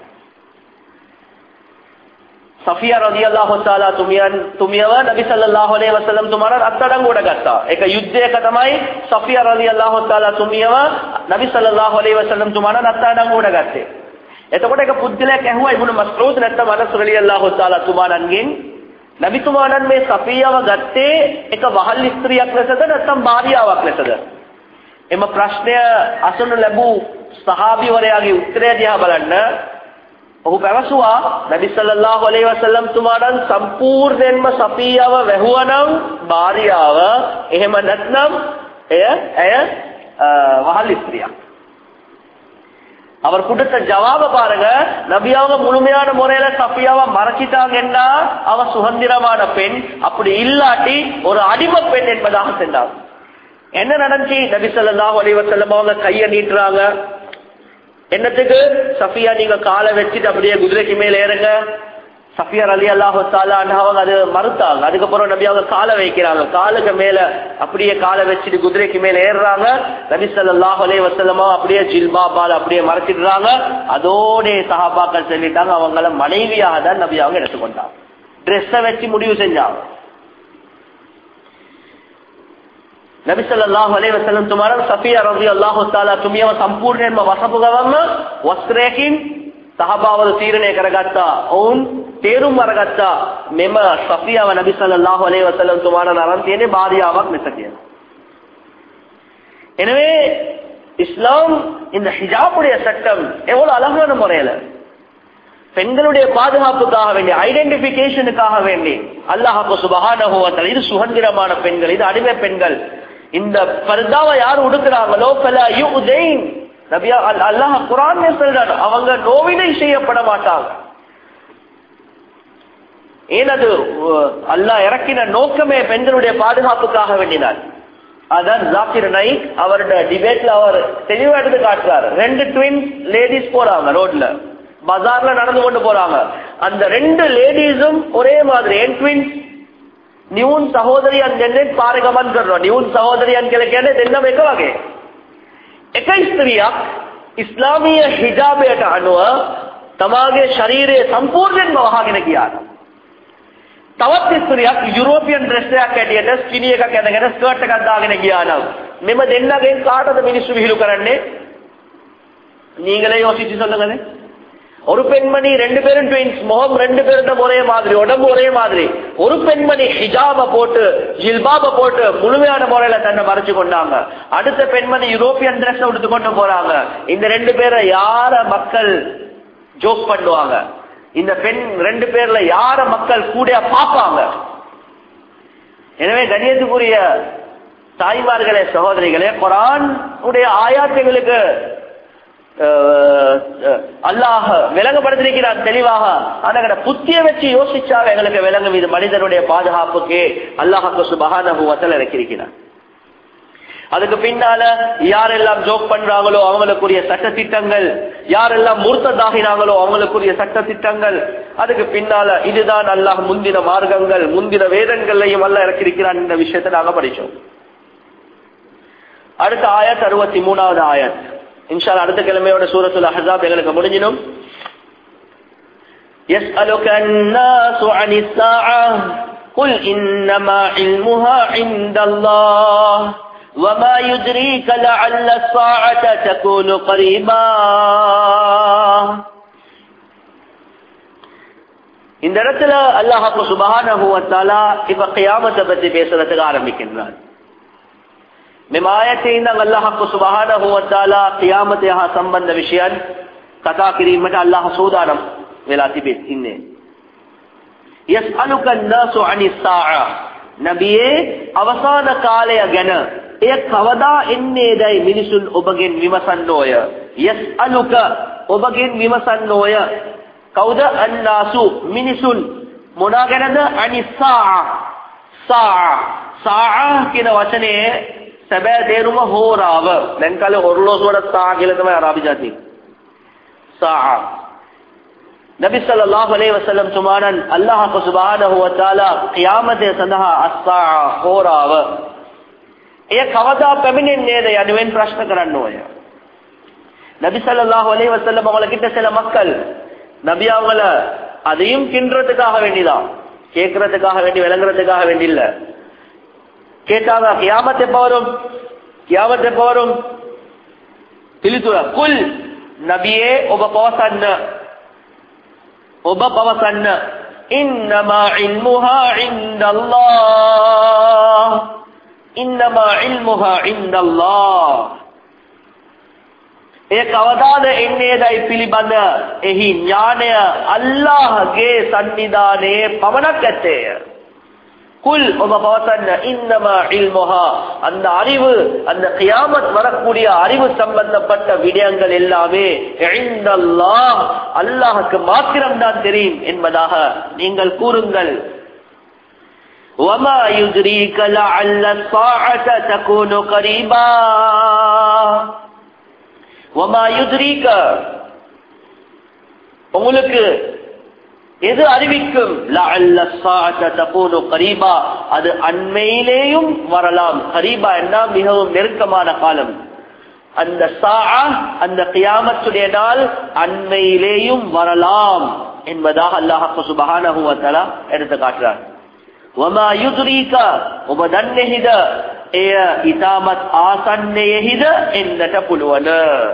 [SPEAKER 1] සෆියා රදියල්ලාහු තාලා තුමියව නබි සල්ලල්ලාහු අලයිහි වසල්ලම් තුමාට අත්අඩංගුවට ගත්තා. ඒක යුද්ධයක තමයි සෆියා රදියල්ලාහු තාලා තුමියව නබි සල්ලල්ලාහු අලයිහි වසල්ලම් තුමාට අත්අඩංගුවට ගත්තේ. එතකොට ඒක පුද්ගලයෙක් ඇහුවා ඉබ්නු මස්ඌද් නැත්නම් අනස් රදියල්ලාහු තාලා තුමාණන්ගෙන්, නබි තුමාණන් මේ සෆියාව ගත්තේ එක වහල් ස්ත්‍රියක් ලෙසද නැත්නම් භාර්යාවක් ලෙසද? එම ප්‍රශ්නය අසනු ලැබූ සහාබිවරයාගේ උත්තරය දිහා බලන්න ඔහු පැවසුවා, නබි සල්ලල්ලාහු අලයිහි වසල්ලම් තුමාණන් සම්පූර්ණයෙන්ම සෆියාව වැහුවනම් භාර්යාව, එහෙම නැත්නම් එය වහල් ස්ත්‍රියක්. அவர் கொடுத்த ஜவாப பாருங்க. நபி அவங்க முழுமையான முறையில சஃபியாவை மறைச்சிட்டாங்கன்னா அவ சுதந்திரமான பெண், அப்படி இல்லாட்டி ஒரு அடிமை பெண் என்பதாக சென்றார். என்ன நடந்துச்சு? நபி ஸல்லல்லாஹு அலைஹி வஸல்லம் அவங்க கையை நீட்டுறாங்க. என்னத்துக்கு? சஃபியா நீங்க காலை வச்சுட்டு அப்படியே குதிரைக்கு மேல ஏறுங்க. சஃபியா ரலியல்லாஹு தஆலா அன்ஹா அவங்க அது மறுத்தாங்க. அதுக்கப்புறம் நபி அவங்க காலை வைக்கிறாங்க. காலுக்கு மேல அப்படியே காலை வச்சுட்டு குதிரைக்கு மேல ஏறுறாங்க. நபி ஸல்லல்லாஹு அலைஹி வஸல்லம் அப்படியே ஜில்பாபால அப்படியே மறைச்சிடுறாங்க. அதோட சஹாபாக்கள் சொல்லிட்டாங்க அவங்கள மனைவியாக தான் நபி அவங்க எடுத்துக்கொண்டாங்க. ட்ரெஸ்ஸை வச்சு முடிவு செஞ்சாங்க. नबी सल्लल्लाहु अलैहि वसल्लम तुम्हारा सफिया रज़ियल्लाहु ताला तुम्हें संपूर्ण वसपुगवम वस्त्रेकिन सहाबावल तीरणे करगत्ता उन तेरुम मरगत्ता मेम सफिया व नबी सल्लल्लाहु अलैहि वसल्लम तुम्हारा नाम तेने बारियावक में सकिया. எனவே இஸ்லாம் இந்த ஹிஜாபுடைய சட்டம் எவ்வளவு அழகான முறையில பெண்களுடைய பாதுகாப்புக்காக வேண்டி, ஐடென்டிபிகேஷனுக்காக வேண்டி அல்லாஹ் சுப்ஹானஹு வ தஆலா இது சுதந்திரமான பெண்கள், இது அடிமை பெண்கள், இந்த பர்தாவை யார் உடுக்கிறாங்களோ ஃபலா யுதைன், நபி அல்லாஹ் குர்ஆன்ல சொல்றார் அவங்க நோவினை செய்யப்பட மாட்டாங்க. ஏனது அல்லாஹ் இறக்கின நோக்கமே பெண்களுடைய பாதுகாப்புக்காக வேண்டினார். அதான் ஜாக்கிர் நாயிக் அவருடைய டிபேட்ல அவர் தெளிவா எடுத்து காட்டுறாரு. 2 ட்வின்ஸ் லேடிஸ் போறாங்க ரோட்ல, பஜார்ல நடந்து கொண்டு போறாங்க. அந்த 2 லேடிஸும் ஒரே மாதிரி என் ட்வின்ஸ் නිවුන් සහෝදරියන් දෙන්නෙක් පාරේ ගමන් කරනවා. නිවුන් සහෝදරියන් කියලා කියන්නේ දෙන්නම එක වගේ. එක ස්ත්‍රියක් ඉස්ලාමීය හිජාබයට අනුව තමාගේ ශරීරයේ සම්පූර්ණයෙන්ම වහගෙන ගියා. තවත් ස්ත්‍රියක් යුරෝපියන් ඩ්‍රෙස් එකක් ඇටියට ස්කිනි එකක් ඇඳගෙන ස්කර්ට් එකක් දාගෙන ගියා නම් මෙම දෙන්නගෙන් කාටද මිනිස්සු විහිළු කරන්නේ? நீங்களே யோசிச்சு சொல்லுங்க. ஒரு பெண்மணி 2 பேரும் ட்வின்ஸ், முகம் 2 பேரும் ஒரே மாதிரி, உடம்பு ஒரே மாதிரி. ஒரு பெண்மணி ஹிஜாப போட்டு ஜில்பாப போட்டு முழுமையான முறையில தன்னை மறைச்சு கொண்டாங்க. அடுத்த பெண்மணி யூரோப்பியன் ட்ரெஸ் எடுத்து கொண்டு போறாங்க. இந்த 2 பேரை யார மக்கள் ஜோக் பண்ணுவாங்க? இந்த பெண் 2 பேர்ல யார மக்கள் கூட பார்ப்பாங்க? எனவே கண்ணியத்துக்குரிய தாய்மார்களே, சகோதரிகளே, குர்ஆன் உடைய ஆயாத்துகளுக்கு அல்லாஹ் விளங்கப்படுத்திருக்கிறார் தெளிவாக. ஆனா புத்திய வச்சு யோசிச்சா எங்களுக்கு விளங்கும் இது மனிதனுடைய பாதுகாப்புக்கு அல்லாஹ் சுப்ஹானஹு வ தஆலா இறக்கியிருக்கிறார். அதுக்கு பின்னால யாரெல்லாம் ஜோக் பண்றாங்களோ அவங்களுக்குரிய சட்ட திட்டங்கள், யாரெல்லாம் முர்த்ததாகினாங்களோ அவங்களுக்குரிய சட்ட திட்டங்கள், அதுக்கு பின்னால இதுதான் அல்லாஹ் முந்தின மார்க்கங்கள் முந்தின வேதங்களையும் அல்லாஹ் இறக்கியிருக்கிறான். இந்த விஷயத்தை நாங்க படிச்சோம். அடுத்த ஆயத் 63வது ஆயத். இன்ஷாஅல்லாஹ் அடுத்த கிழமையோட சூரத்துல் அஹ்ஸாப் எங்களுக்கு முடிஞ்சிடும். யஸ்அலுகன் நாஸு அனிஸ் ஸாஅ குல் இன்னமா இல்முஹா இன்தல்லாஹ் வமா யுத்ரீக லஅல்ல ஸாஅத தகூனு கரீபா. இந்த இடத்துல அல்லாஹ் சுப்ஹானஹு வ தஆலா இப்ப கியாமத்தை பத்தி பேசுறதுக்கு ஆரம்பிக்கின்றார். මෙමායතේ අල්ලාහ් සුබ්හානහු වතාලා ඛියාමත හා සම්බන්ධ විෂයන් කතා කිරීමට අල්ලාහ් සෝදානම් වෙලා ඉන්නේ. යස්අලුක الناس عن الساعة නබියේ අවසාන කාලය ගැන එය කවදා එන්නේදයි මිනිසුන් ඔබගෙන් විමසන්නෝය. යස්අලුක ඔබගෙන් විමසන්නෝය. කවුද? අන්නාසු මිනිසුන්. මොනා ගැනද? අනිස්සාඅ. සාඅ කියන වචනේ සැබෑ තේරුම හෝරාව. දැන් කාලේ ඔර්ලෝසුවට සා කියලා තමයි අරාබි ජාතිය. සාඅ. නබි සල්ලල්ලාහු අලයිහි වසල්ලම් තුමාණන් අල්ලාහ් සුබ්හානහු වතාලා ඛියාමතේ සඳහා අස්සාඅ හෝරාව එය කවදා පැමිණෙන්නේද යනුවෙන් ප්‍රශ්න කරන්න ඕය. நபி ஸல்லல்லாஹு அலைஹி வஸல்லம் அவங்கள கிட்ட சில மக்கள் நபி அவங்கள அதையும் கின்றதுக்காக வேண்டிதான், கேட்கறதுக்காக வேண்டி விளங்குறதுக்காக வேண்டி இல்ல. கேட்டாங்க கியாமத் எப்ப வரும், கியாமத் எப்ப வரும்? පිළිතුර කුල් නබියේ ඔබ පවසන්න ඉන්නමා ඉල්මුහා ඉන්දල්ලාහ්. ඉන්නමා ඉල්මුහා ඉන්දල්ලාහ්. ඒ කවදාද එන්නේදයි පිළිබඳ එහි ඥානය අල්ලාහ්ගේ සන්නිධානයේ පමණක් ඇත්තේය. குல் இன்னமா இல்முஹா, அந்த அறிவு, அந்த கியாமத் வரக்கூடிய அறிவு சம்பந்தப்பட்ட விடயங்கள் எல்லாமே இன்தல்லாஹ், அல்லாஹ்வுக்கு மாத்திரம்தான் தெரியும் என்பதாக நீங்கள் கூறுங்கள். வமா யுத்ரீக லஅல்ல ஸாஅத தகூனு கரீபா, வமா யுத்ரீக, உங்களுக்கு எது அறிவிக்கும், லஅல்ல ஸாஅத தகூனு கரீபா, அது அண்மையிலேயும் வரலாம். கரீபா என்றால் மிகவும் நெருக்கமான காலம். அந்த ஸாஅ, அந்த கியாமத்துடைய நாள் அண்மையிலேயும் வரலாம் என்பதாக அல்லாஹ் சுப்ஹானஹு வ தஆலா எடுத்து காட்டுறார். வமா யுத்ரீக, ඔබ දන්නේහිද එය ඊටමත් ආසන්නයේහිද එන්නට පුළුවන්.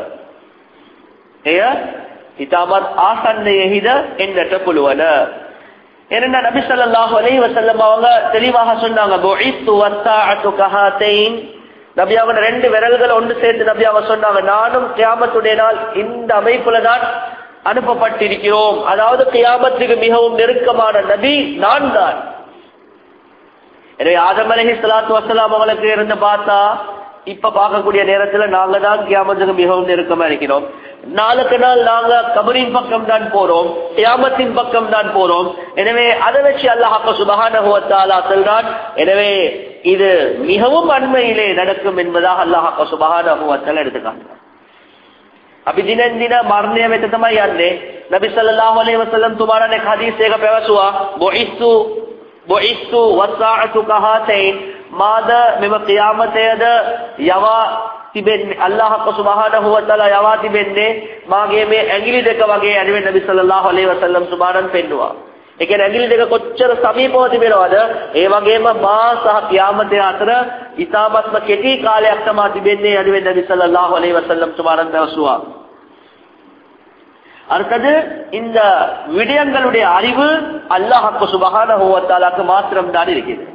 [SPEAKER 1] එය ඊටමත් ආසන්නයේහිද එන්නට පුළුවන්. එනන நபி ஸல்லல்லாஹு அலைஹி வஸல்லம் அவங்க தெளிவாக சொன்னாங்க, புஇத்து வஸ்ஸாஅத்து கஹாதைன், நபி அவங்க ரெண்டு விரல்கள் ஒன்று சேர்த்து நபி அவங்க சொன்னாங்க, நானும் கியாமத்துடைய நாள் இந்த அமைப்புல தான் அனுப்பப்பட்டிருக்கிறோம். அதாவது கியாமத்துக்கு மிகவும் நெருக்கமான நபி நான் தான். எனவே ஆதம் அலைஹிஸ்ஸலாத்து வஸ்ஸலாம் அவங்களுக்கு இருந்து பார்த்தா இப்ப பார்க்கக்கூடிய நேரத்துல நாங்க தான் கியாமத்துக்கு மிகவும் நெருக்கமா இருக்கிறோம். நாளுக்கு நாள் நாங்க கபரின் பக்கம் தான் போறோம், கியாமத்தின் பக்கம் தான் போறோம். எனவே அதை வச்சு அல்லாஹ் சுப்ஹானஹு வ தஆலா சொல்றான், எனவே இது மிகவும் அண்மையிலே நடக்கும் என்பதாக அல்லாஹ் சுப்ஹானஹு வ தஆலா எடுத்துக்காட்டுறான். අපි දිනෙන් දින මරණය වෙත තමයි යන්නේ. නබි සල්ලල්ලාහු අලයිහි වසල්ලම් තුමාණන් එක් හදීස් එකක පැවසුවා, බොයිස්තු වස්සාඅතු කහතයින්, මාද මෙම ඛියාමතයද යවා තිබෙන්නේ, අල්ලාහ් සුබ්හානහු වතාලා යවා තිබෙන්නේ මාගේ මේ ඇඟිලි දෙක වගේ යනුවෙ නබි සල්ලල්ලාහු අලයිහි වසල්ලම් සුබානන් පෙන්නවා. ඒ කියන්නේ ඇඟිලි දෙක කොච්චර සමීපව තිබෙනවද, ඒ වගේම මා සහ ඛියාමතය අතර ඉතාමත්ම කෙටි කාලයක් තමයි තිබෙන්නේ යනුවෙ නබி සල්ලල්ලාහු අලයිහி වසල්லம் සුබානන් පැවසුවා. அடுத்தது இந்த விடயங்களுடைய அறிவு அல்லாஹ் சுப்ஹானஹு வ தஆலாக்கு மாத்திரம் தான் இருக்குது.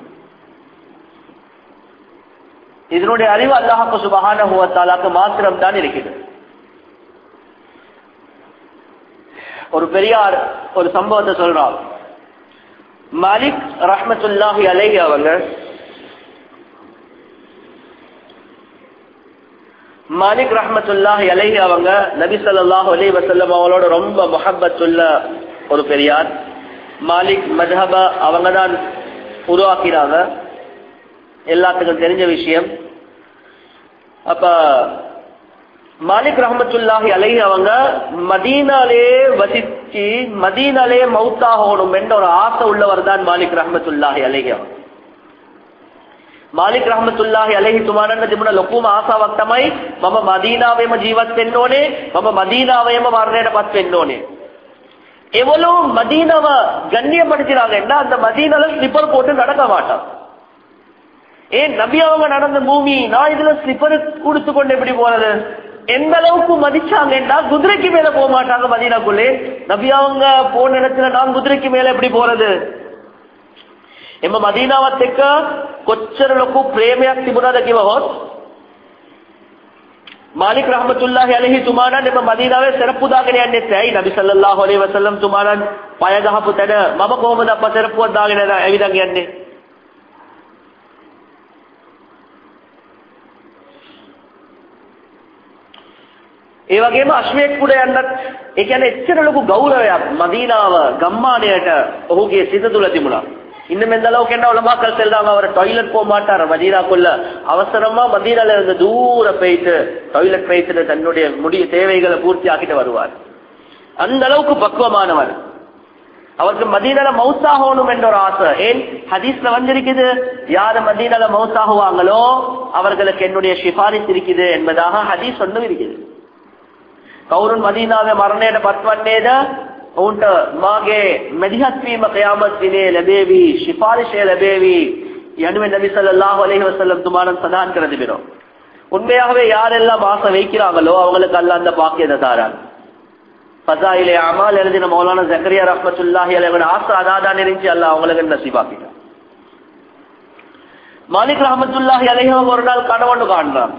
[SPEAKER 1] இதனுடைய அறிவு அல்லாஹ் சுப்ஹானஹு வ தஆலாக்கு மாத்திரம் தான் இருக்குது. ஒரு பெரியார் ஒரு சம்பவத்தை சொல்றார். மாலிக் ரஹ்மத்துல்லாஹி அலைஹி அவங்க மாலிக் ரஹ்மத்துல்லாஹி அலைஹி அவங்க நபி ஸல்லல்லாஹு அலைஹி வஸல்லம் அவங்களோட ரொம்ப முஹப்பத் உள்ள ஒரு பெரியார். மாலிக் மذஹப அவங்க தான் உருவாக்கினாங்க, எல்லாத்துக்கும் தெரிஞ்ச விஷயம். அப்ப மாலிக் ரஹ்மத்துல்லாஹி அலைஹி அவங்க மதீனாலே வசிச்சு மதீனாலே மௌத்தாகணும் என்ற ஒரு ஆசை உள்ளவர் தான் மாலிக் ரஹ்மத்துல்லாஹி அலைஹி அவங்க. මාලික් රහමතුල්ලාහි අලයිහි තුමාණන් තිබුණ ලොකුම ආසාවක් තමයි මම මදීනාවෙම ජීවත් වෙන්න ඕනේ, මම මදීනාවෙම මරණයටපත් වෙන්න ඕනේ. எவ்வளவு மதீனாவை கண்ணியப்படுத்தினாங்கன்னா அந்த மதீனால ஸ்லிப்பர் போட்டு நடக்க மாட்டான். ஏன் நபி அவங்க நடந்த பூமி, நான் இதுல ஸ்லிப்பர் கொடுத்து கொண்டு எப்படி போறது? எந்த அளவுக்கு மதிச்சாங்கன்னா குதிரைக்கு மேல போக மாட்டாங்க மதீனாக்குள்ளே. நபி அவங்க போன இடத்துல நான் குதிரைக்கு மேல எப்படி போறது? එම මදීනාවත් එක්ක කොච්චර ලොකු ප්‍රේමයක් තිබුණාද කිව්වොත්, මාලික් රහමතුල්ලාහි අලයිහි තුමාණන් එම මදීනාවේ සරප්පු දාගෙන යන්නේ ඇයි? නබි සල්ලල්ලාහු අලයිහි වසල්ලම් තුමාණන් පය ගහපු තැන මම කොහොමද අප සරප්පුවක් දාගෙන ඇවිදන් යන්නේ? ඒ වගේම අශ්වයෙක් උඩ යන්නත්, ඒ කියන්නේ එච්චර ලොකු ගෞරවයක් මදීනාව ගම්මානයට ඔහුගේ සිත තුළ තිබුණා. இன்னும் எந்த அளவுக்கு என்ன உலமாக்கள் செல்றாங்க, அவர் டாய்லெட் போக மாட்டார் மதீனாக்குள்ள. அவசரமா மதீனால இருந்து தூர போயிட்டு டாய்லெட் போயிட்டு தன்னுடைய முடிய தேவைகளை பூர்த்தி ஆக்கிட்டு வருவார். அந்த அளவுக்கு பக்குவமானவர். அவருக்கு மதீனால மௌத்தாகணும் என்ற ஒரு ஆசை. ஏன் ஹதீஸ்ல வந்திருக்குது, யாரு மதீனால மௌத்தாகுவாங்களோ அவர்களுக்கு என்னுடைய சிபாரிஸ் இருக்குது என்பதாக ஹதீஸ் ஒன்றும் இருக்குது. கௌரன் மதீனாவை மரணேட பத்வன்னேத උන්ට මාගේ මදිහත් වීම qiyamat දිනේ ලැබේවි, සිෆාරිෂය ලැබේවි යනුවෙන් நபி ஸல்லல்லாஹு அலைஹி வஸல்லம் துமாரன் சதான் கர திபிரோம். உண்மையாகவே யாரெல்லாம் ஆசை வைக்கிறாங்களோ அவங்களுக்கு அல்லாஹ் அந்த பாக்கியத்தை தரான். ஃபஸாயிலே அமால் எழுதின மௌலானா ஜக்கரியா ரஹ்மத்துல்லாஹி அலைஹி ஆசை அதாதான் இருந்துச்சு, அல்லாஹ் அவங்களுக்கு நசீபாக்கிட்டான். மாலிக் ரஹ்மத்துல்லாஹி அலைஹி ஒரு நாள் கனவொன்னு காண்றான்.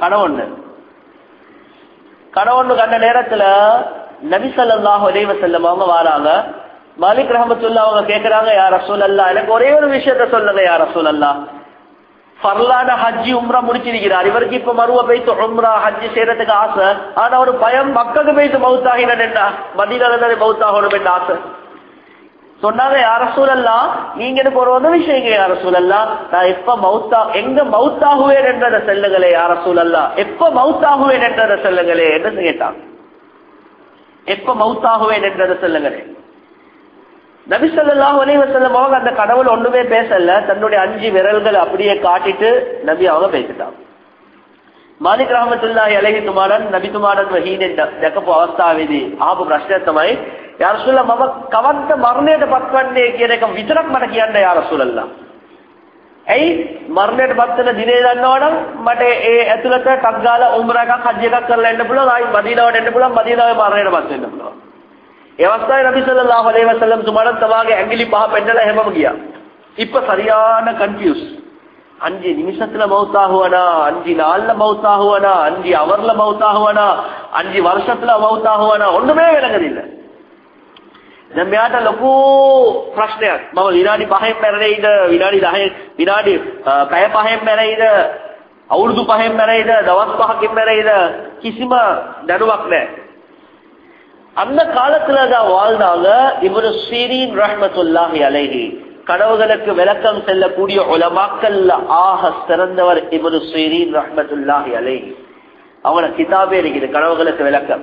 [SPEAKER 1] கனவொன்னு கண்ட நேரத்துல நபி ஸல்லல்லாஹு அலைஹி வஸல்லம் அவங்க வராங்க. மாலிக் ரஹ்மத்துல்லாஹி அவங்க கேக்குறாங்க, யா ரசூலல்லாஹ், எனக்கு ஒரே ஒரு விஷயத்த சொல்லுங்க யா ரசூலல்லாஹ். ஃபர்லான ஹஜ்ஜி உம்ரா முடிச்சிருக்கிறார், இவருக்கு இப்ப மறுவ போய்த்து உம்ரா ஹஜ்ஜி செய்யறதுக்கு ஆசை. ஆனா ஒரு பயம், மக்களுக்கு போய்த்து மவுத்தாகினேன் என்ன, மதீனால மவுத்தாகணும் என்ற ஆசை. சொன்னாங்க, யா ரசூலல்லாஹ், நீங்க எனக்கு ஒரு உதவி செய்யுங்க யா ரசூலல்லாஹ், நான் எப்ப எங்க மவுத்தாகுவேன் என்றதை சொல்லுங்களே யா ரசூலல்லாஹ், எப்ப மவுத்தாகுவேன் என்றதை சொல்லுங்களே என்று கேட்டாங்க. எப்ப மவுத்தாகுவேன் என்றதை சொல்லுங்களே. நபி ஸல்லல்லாஹு அலைஹி வஸல்லம் அவங்க அந்த கடவுள் ஒண்ணுமே பேசல, தன்னுடைய 5 விரல்கள் அப்படியே காட்டிட்டு நபி அவங்க பேசிட்டாங்க. මාලික් රහමතුල්ලාහි අලයිහි තුමාණන් නබිතුමාණන් වහීනෙන් දැකපු අවස්ථාවේදී ආපු ප්‍රශ්නය තමයි, යා රසූලල්ලාහ්, මම කවද්ද මරණයට පත්වන්නේ කියන එක විතරක් මට කියන්න යා රසූලල්ලාහ්. ඇයි මරණයට පත් වෙන දිනේ දන්නවනම් මට ඒ ඇතුළත ටක් ගාලා උම්රා එකක් හජ් එකක් කරලා එන්න පුළුවන්, ආයි මදීනාවට එන්න පුළුවන්, මදීනාවේ මරණයට පත් වෙන්න පුළුවන්. ඒ අවස්ථාවේ නබි සල්ලල්ලාහු අලයිහි වසල්ලම් තුමාණන් තමාගේ ඇඟිලි 5 පෙන්නලා හැමම ගියා. இப்ப சரியான கன்ஃபியூஸ். 5 நிமிஷத்துல மௌத்தாகுவனா, 5 நாள்ல மௌத்தாகுவனா, 5 அவர்ல மௌத்தாகுவனா, 5 வருஷத்துல மௌத்தாகுவனா, ஒண்ணுமே விளங்குதில்லை. දැන් මෙයාට ලොකු ප්‍රශ්නයක්. මම විනාඩි 5න් මැරෙයිද, විනාඩි 10න්, විනාඩි පැය 5න් මැරෙයිද, අවුරුදු 5න් මැරෙයිද, දවස් 5කින් මැරෙයිද, කිසිම දැනුමක් නැහැ. அந்த காலத்துல தான் வாழ்ந்தாங்க இப்னு சீரீன் ரஹ்மத்துல்லாஹி அலைஹி. கனவுகளுக்கு விளக்கம் செல்லக்கூடிய உலமாக்கல்ல ஆக சிறந்தவர் இப்னு சீரீன் ரஹ்மத்துல்லாஹி அலைஹி. அவங்களோட கிதாபே இருக்குது கனவுகளுக்கு விளக்கம்.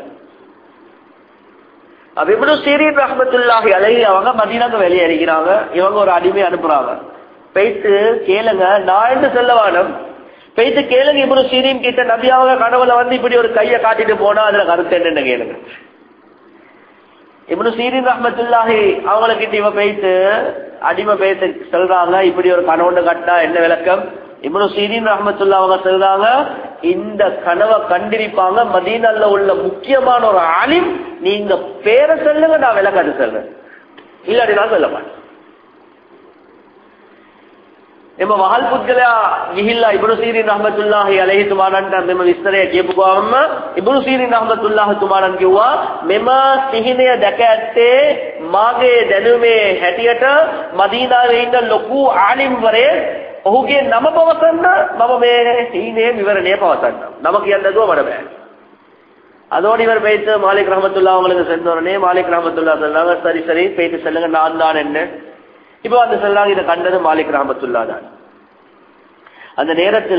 [SPEAKER 1] இப்னு சீரீன் ரஹ்மத்துல்லாஹி அலைஹி அவங்க மதீனாக்கு வெளியேறுகிறாங்க. இவங்க ஒரு அடிமை அனுப்புறாங்க, போயிட்டு கேளுங்க, நான் என்று செல்லவானம் போயிட்டு கேளுங்க இப்னு சீரீன் கிட்ட, நபி அவங்க கனவுல இப்படி ஒரு கையை காட்டிட்டு போனா அதுல கருத்து என்னன்னு கேளுங்க. இப்னு சீரீன் ரஹ்மத்துல்லாஹி அவங்ககிட்ட இவ போயிட்டு அடிமை பேச சொல்றாங்க, இப்படி ஒரு கனவுன்னு கட்டா என்ன விளக்கம்? இப்னு சீரீன் ரஹ்மத்துல்லாஹி அவங்க சொல்றாங்க, இந்த கனவை கண்டிருப்பாங்க மதீனால உள்ள முக்கியமான ஒரு ஆலிம், நீங்க பேரை சொல்லுங்க, நான் விளக்காட்டு சொல்றேன், இல்லாட்டி நான் சொல்ல மாட்டேன். එම වහල් පුද්ගලයා ගිහිල්ලා ඉබ්නු සීරින් රහමතුල්ලාහි අලයිහි තුමාණන්ට මෙම විස්තරය කියපු ගමන්ම ඉබ්නු සීරින් රහමතුල්ලාහි තුමාණන් කිව්වා, මෙම සිහිනය දැක ඇත්තේ මාගේ දැනුමේ හැටියට මදීනාවේ ඉන්න ලොකු ආලිම්වරේ, ඔහුගේ නම පවසන්න මම මේ සිහිනයේ විවරණය පවසන්න. නම කියන්න දුව මට බෑ. அதோடு இவர் பேச்சு மாலிக் ரஹமத்துல்லாஹி அவங்களுக்கு சென்றோடனே மாலிக் ரஹமத்துல்லாஹி சொன்னாங்க, சரி சரி பேச்சு சொல்லுங்க, நான் தான் என்ன. இப்போ அந்த சொல்லாங்க, இதை கண்டது மாலிக் ரஹமத்துல்லாஹி தான். அந்த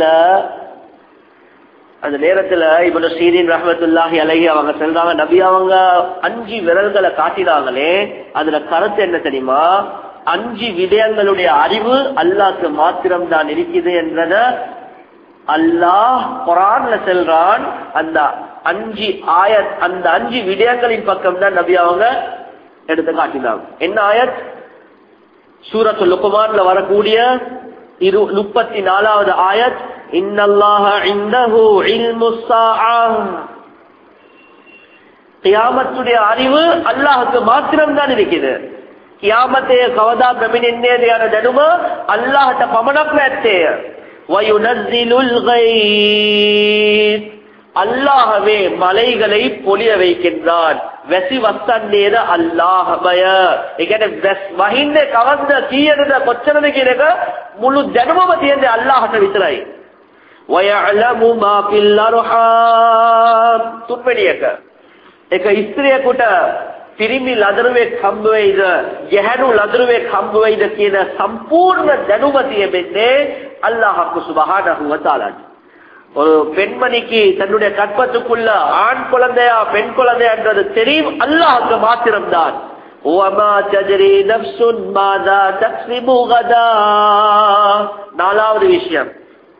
[SPEAKER 1] நேரத்துல இப்னு சீரீன் ரஹ்மத்துல்லாஹி அலைஹி அவங்க சொல்றாங்க, நபி அவங்க 5 விரல்களை காட்டினாங்களே, அதுல கருத்து என்ன தெரியுமா? 5 விடயங்களுடைய அறிவு அல்லாஹ்க்கு மாத்திரம் தான் இருக்குது என்றத அல்லாஹ் குர்ஆன்ல சொல்றான். அந்த 5 ஆயத், அந்த 5 விடயங்களின் பக்கம் தான் நபி அவங்க எடுத்து காட்டினாங்க. என்ன ஆயத்? சூரத்துல் லுக்மான்ல வரக்கூடிய 34வது ஆயத், இன்னல்லாஹ இன்தஹு இல்முஸ் ஸாஅஹ். கியாமத்துடைய அறிவு அல்லாஹ்க்கு மாத்திரம் தான் இருக்குது. கியாமத்தේ කවදා පැමිණෙන්නේද යන දැනුම අල්ලාහට පමණක් නැත්තේ. வயுனஸ்ஸிலுல் கைஸ், அல்லாஹ்வே மலைகளை பொழிய வைக்கின்றான். වැසි වස්සන්නේද අල්ලාහ්මය. ඒ කියන්නේ වහින්නේ කවද්ද, කීයටද, කොච්චරද කියන එක මුළු දැනුමම තියෙන්නේ අල්ලාහට විතරයි. වයඅලමු මා ෆිල් අර්හාම්. තුන්වෙනි එක ස්ත්‍රියකට පිරිමි ලදරුවෙක් හම්බ වෙයිද, ගැහැණු ලදරුවෙක් හම්බ වෙයිද කියන සම්පූර්ණ දැනුම තියෙන්නේ அல்லாஹ்க்கு சுப்ஹானஹு வ தஆலா. ஒரு பெண்மணிக்கு தன்னுடைய கற்பத்துக்குள்ள ஆண் குழந்தையா பெண் குழந்தையான்றது தெரியும் அல்லாஹ்க்கு மாத்திரம்தான். வமா தஜ்ரி நஃப்சுன் மாதா தக்ஸிபு கதா. 4வது விஷயம்,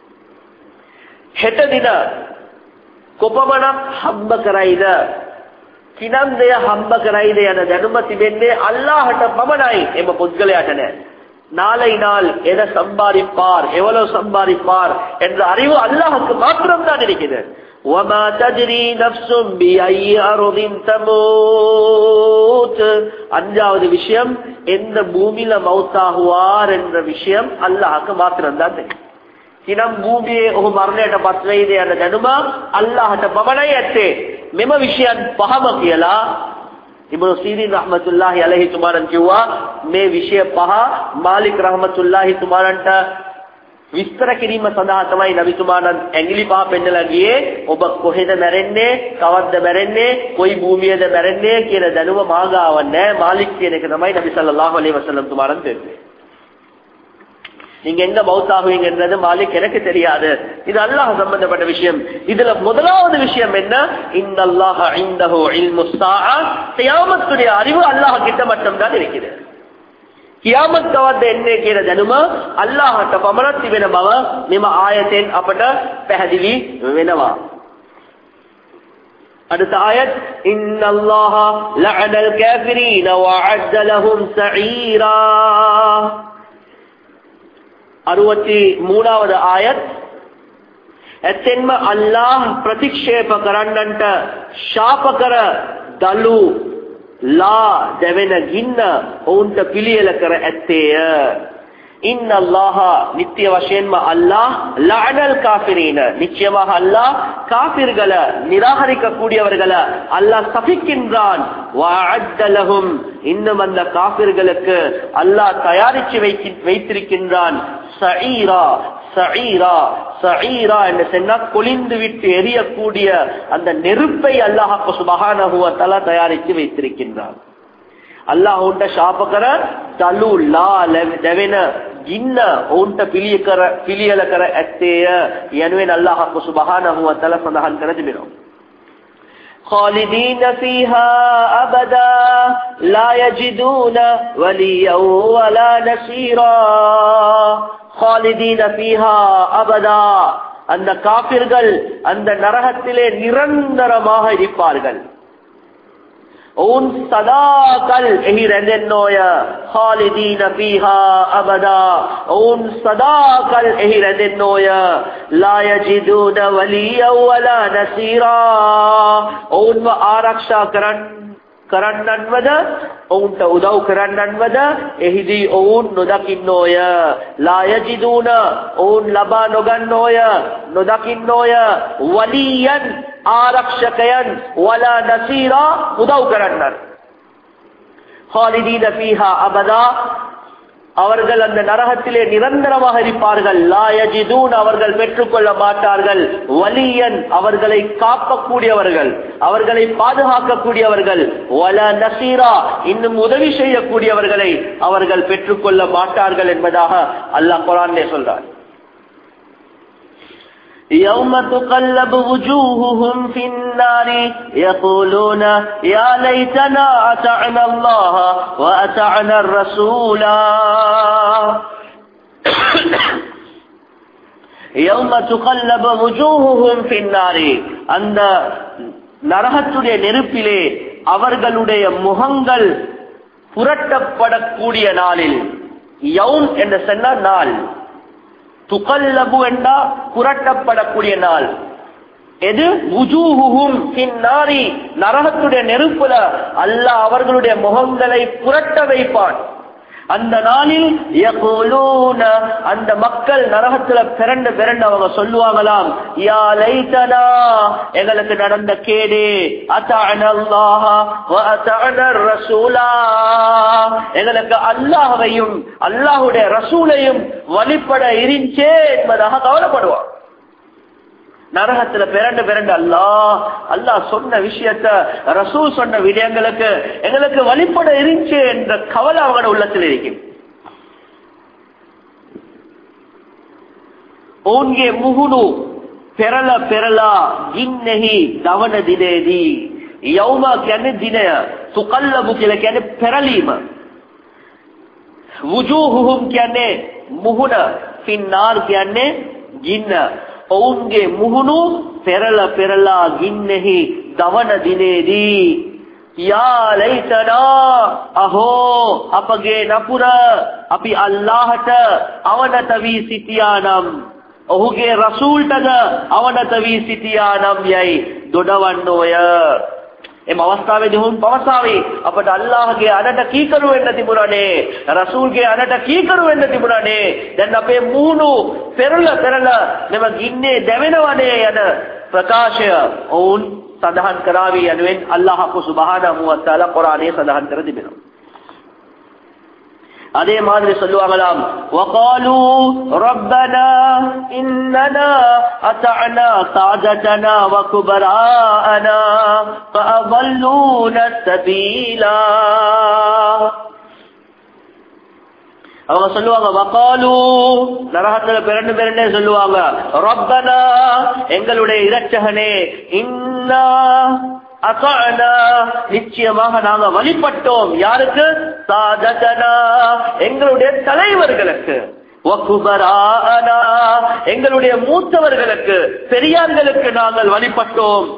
[SPEAKER 1] හෙට දින කොපමණක් හම්බ කරයිද, කිනම් දෙය හම්බ කරයිද යන දැනුම තිබෙන්නේ අල්ලාහට පමණයි, එම පුද්ගලයාට නෑ. நாளை நாள் எதை சம்பாதிப்பார், எவ்வளவு சம்பாதிப்பார் என்ற அறிவு அல்லாஹ்க்கு மாத்திரம் தான் இருக்குது. وَمَا تَدْرِي نَفْسٌ بِأَيِّ أَرْضٍ تَمُوتُ. 5வது விஷயம், எந்த பூமியில மௌத்தாகுவார் என்ற விஷயம் அல்லாஹ்க்கு மாத்திரம் தான் தெரியும். கினம் பூமியே ඔහු මරණයට පත් වෙයිද යන දැනුම අල්ලාහට පමණයි ඇත්තේ. මෙම විෂයන් පහම කියලා ඉබ්නු සීරින් රහමතුල්ලාහි අලයිහි තුමාරන් කිව්වා මේ විෂය පහ මාලික් රහමතුල්ලාහි තුමාරන්ට විස්තර කිරීම සඳහා තමයි නබිතුමාණන් ඇඟිලි පහ පෙන්නලා ගියේ. ඔබ කොහෙද මැරෙන්නේ, කවද්ද මැරෙන්නේ, කොයි භූමියේද මැරෙන්නේ කියන දැනුම මාගාව නැහැ. මාලික් කියන එක තමයි නබි සල්ලල්ලාහු අලයිහி வஸல்லம் තුමාරන් දෙන්නේ. நீங்க எங்க மௌத்தாகுவீங்கன்றது மாலிக் எனக்கு தெரியாது. இது அல்லாஹ் சம்பந்தப்பட்ட விஷயம். இதுல முதலாவது விஷயம் என்ன? இன்னல்லாஹ இன்தஹு இல்முஸ் ஸாஅ, கியாமத்துடைய அறிவு அல்லாஹ் கிட்ட மட்டும் தான் இருக்குது. கியாமத் කවද්ද එන්නේ කියන දැනුම අල්ලාහට පමණක් තිබෙන බව මෙම ආයතෙන් අපට පැහැදිලි වෙනවා. அடுத்த ஆயத் இன்னல்லாஹ லஅனல் காஃபிரீன வஅஅத லஹும் ஸஈரா. 63வது ආයත්. එතෙන්ම අල්ලාහ් ප්‍රතික්ෂේප කරන්නන්ට ශාප කර දලු ලා දෙවෙන ගින්න ඔවුන්ට පිළියෙල කර ඇත්තේය. இன்னல்லாஹ நித்திய வශයෙන්ම அல்லாஹ் லஅனல் காஃபிரீன, நிச்சயமாக அல்லாஹ் காஃபிர்களை நிராகரிக்க கூடியவர்களை அல்லாஹ் சபிக்கின்றான். வஅஅத லஹும், இன்னும் அந்த காஃபிர்களுக்கு அல்லாஹ் தயாரித்து வைத்திருக்கின்றான் ஸஈரா. ஸஈரா ஸஈரா என்று சொன்னால் கொளிந்து விட்டு எரியக்கூடிய அந்த நெருப்பை அல்லாஹ் சுப்ஹானஹு வ தஆலா தயாரித்து வைத்திருக்கின்றான். අල්ලාහ් උන්ට ශාප කර දලු ලා දෙවෙන ගින්න උන්ට පිළියෙල කර ඇත්තේය යනුවෙන් අල්ලාහ් සුබ්හානහු වතාලා සඳහන් කර තිබෙනවා. خالدين فيها أبدا لا يجدون وليا ولا نصيرا. خالدين فيها أبدا, அந்த காபிர்கள் அந்த நரகத்திலே நிரந்தரமாக இருப்பார்கள். उन सदाकल यही रहनेनोय. खालिदीन फीहा अबदा, उन सदाकल यही रहनेनोय. ला यजिदून वलिया वला नसीरा, उन आरक्षा කරන්නන්වද ඔවුන්ට උදව් කරන්නන්වද එහිදී ඔවුන් නොදකින්නෝය. ලා යජිදූන, ඔවුන් ලබා නොගන්නෝය, නොදකින්නෝය. වලියන්, ආරක්ෂකයන්. වලා නසීරා, උදව් කරන්නන්. خالدين فيها أبدا, அவர்கள் அந்த நரகத்திலே நிரந்தரமாக இருப்பார்கள். லா யஜிதூன், அவர்கள் பெற்றுக்கொள்ள மாட்டார்கள். வலியன், அவர்களை காக்கக்கூடியவர்கள், அவர்களை பாதுகாக்கக்கூடியவர்கள். வலா நசீரா, இன்னும் உதவி செய்யக்கூடியவர்களை அவர்கள் பெற்றுக்கொள்ள மாட்டார்கள் என்பதாக அல்லாஹ் குர்ஆனிலே சொல்றார். يوم تقلب وجوههم في النار يقولون يا ليتنا أطعنا الله وأطعنا الرسول. يوم تقلب وجوههم في النار, அந்த நரகத்துடைய நெருப்பிலே அவர்களுடைய முகங்கள் புரட்டப்படக்கூடிய நாளில். யௌம் என்று சொன்ன நாள், துகல்லபு என்றா புரட்டப்படக்கூடிய நாள். எது? வுஜூஹுஹும் ஃபின்னாரி, நரகத்துடைய நெருப்புல அல்லாஹ் அவர்களுடைய முகங்களை புரட்ட வைப்பான். அந்த நாளில் யகூலூன, அந்த மக்கள் நரகத்துல பிறண்டு அவங்க சொல்லுவாங்களாம், யா லைதனா, எங்களுக்கு நடந்த கேடு, அத்தஅனல்லாஹ வ அத்தஅனர் ரசூலா, எங்களுக்கு அல்லாஹ்வையும் அல்லாஹ்வுடைய ரசூலையும் வழிபட இருந்துச்சே என்பதாக கவலைப்படுவான். நரகத்துல பிறண்டு அல்லாஹ் சொன்ன விஷயத்த, ரசூல் சொன்ன விடயங்களுக்கு எங்களுக்கு வழிபட இருந்துச்சு என்ற கவலை அவங்களோட உள்ளத்தில் இருக்கு. ஓன்கே முகுனு பெறலா கின்னஹி දවන දිනේදී. යවුම කියන්නේ දිනය, තුකල්ලබු කියලා කියන්නේ පෙරලීම. වුජූහුහුම් කියන්නේ මුහුණ, ෆින්නාර් කියන්නේ ගින්න. ඔවුන්ගේ මුහුණු පෙරලා ගින්නෙහි දවන දිනේදී. යා ලයිතනා, අහෝ අපගේ නපුර, අපි අල්ලාහට අවනත වී සිටියානම්, ඔහුගේ රසූල්ටද අවනත වී සිටියානම් යයි දොඩවන්නෝය. එම අවස්ථාවේදී හුන් පවසාවේ අපට අල්ලාහගේ අනට කීකරු වෙන්න තිබුණානේ, රසූල්ගේ අනට කීකරු වෙන්න තිබුණානේ. දැන් අපේ මුහුණු පෙරලා මෙම ගින්නේ දැවෙනවනේ යන ප්‍රකාශය ඔවුන් සඳහන් කරાવી යනුවෙන් අල්ලාහ් සුබ්හානහු වතාලා කුර්ආනයේ සඳහන් කර තිබෙනවා. அதே மாதிரி சொல்லுவாங்களாம் وقالوا ربنا اننا اطعنا سادتنا وكبراءنا فاضلونا السبيلا. அவங்க சொல்லுவாங்க வகாலு நரகத்துல பிறந்தே சொல்லுவாங்க ரப்பனா எங்களுடைய இரட்சகனே இன்னா அஸஅனா நிச்சயமாக நாங்க வழிபட்டோம் யாருக்கு சாததனா எங்களுடைய தலைவர்களுக்கு வகுபரானா எங்களுடைய மூத்தவர்களுக்கு பெரியார்களுக்கு நாங்கள் வழிபட்டோம்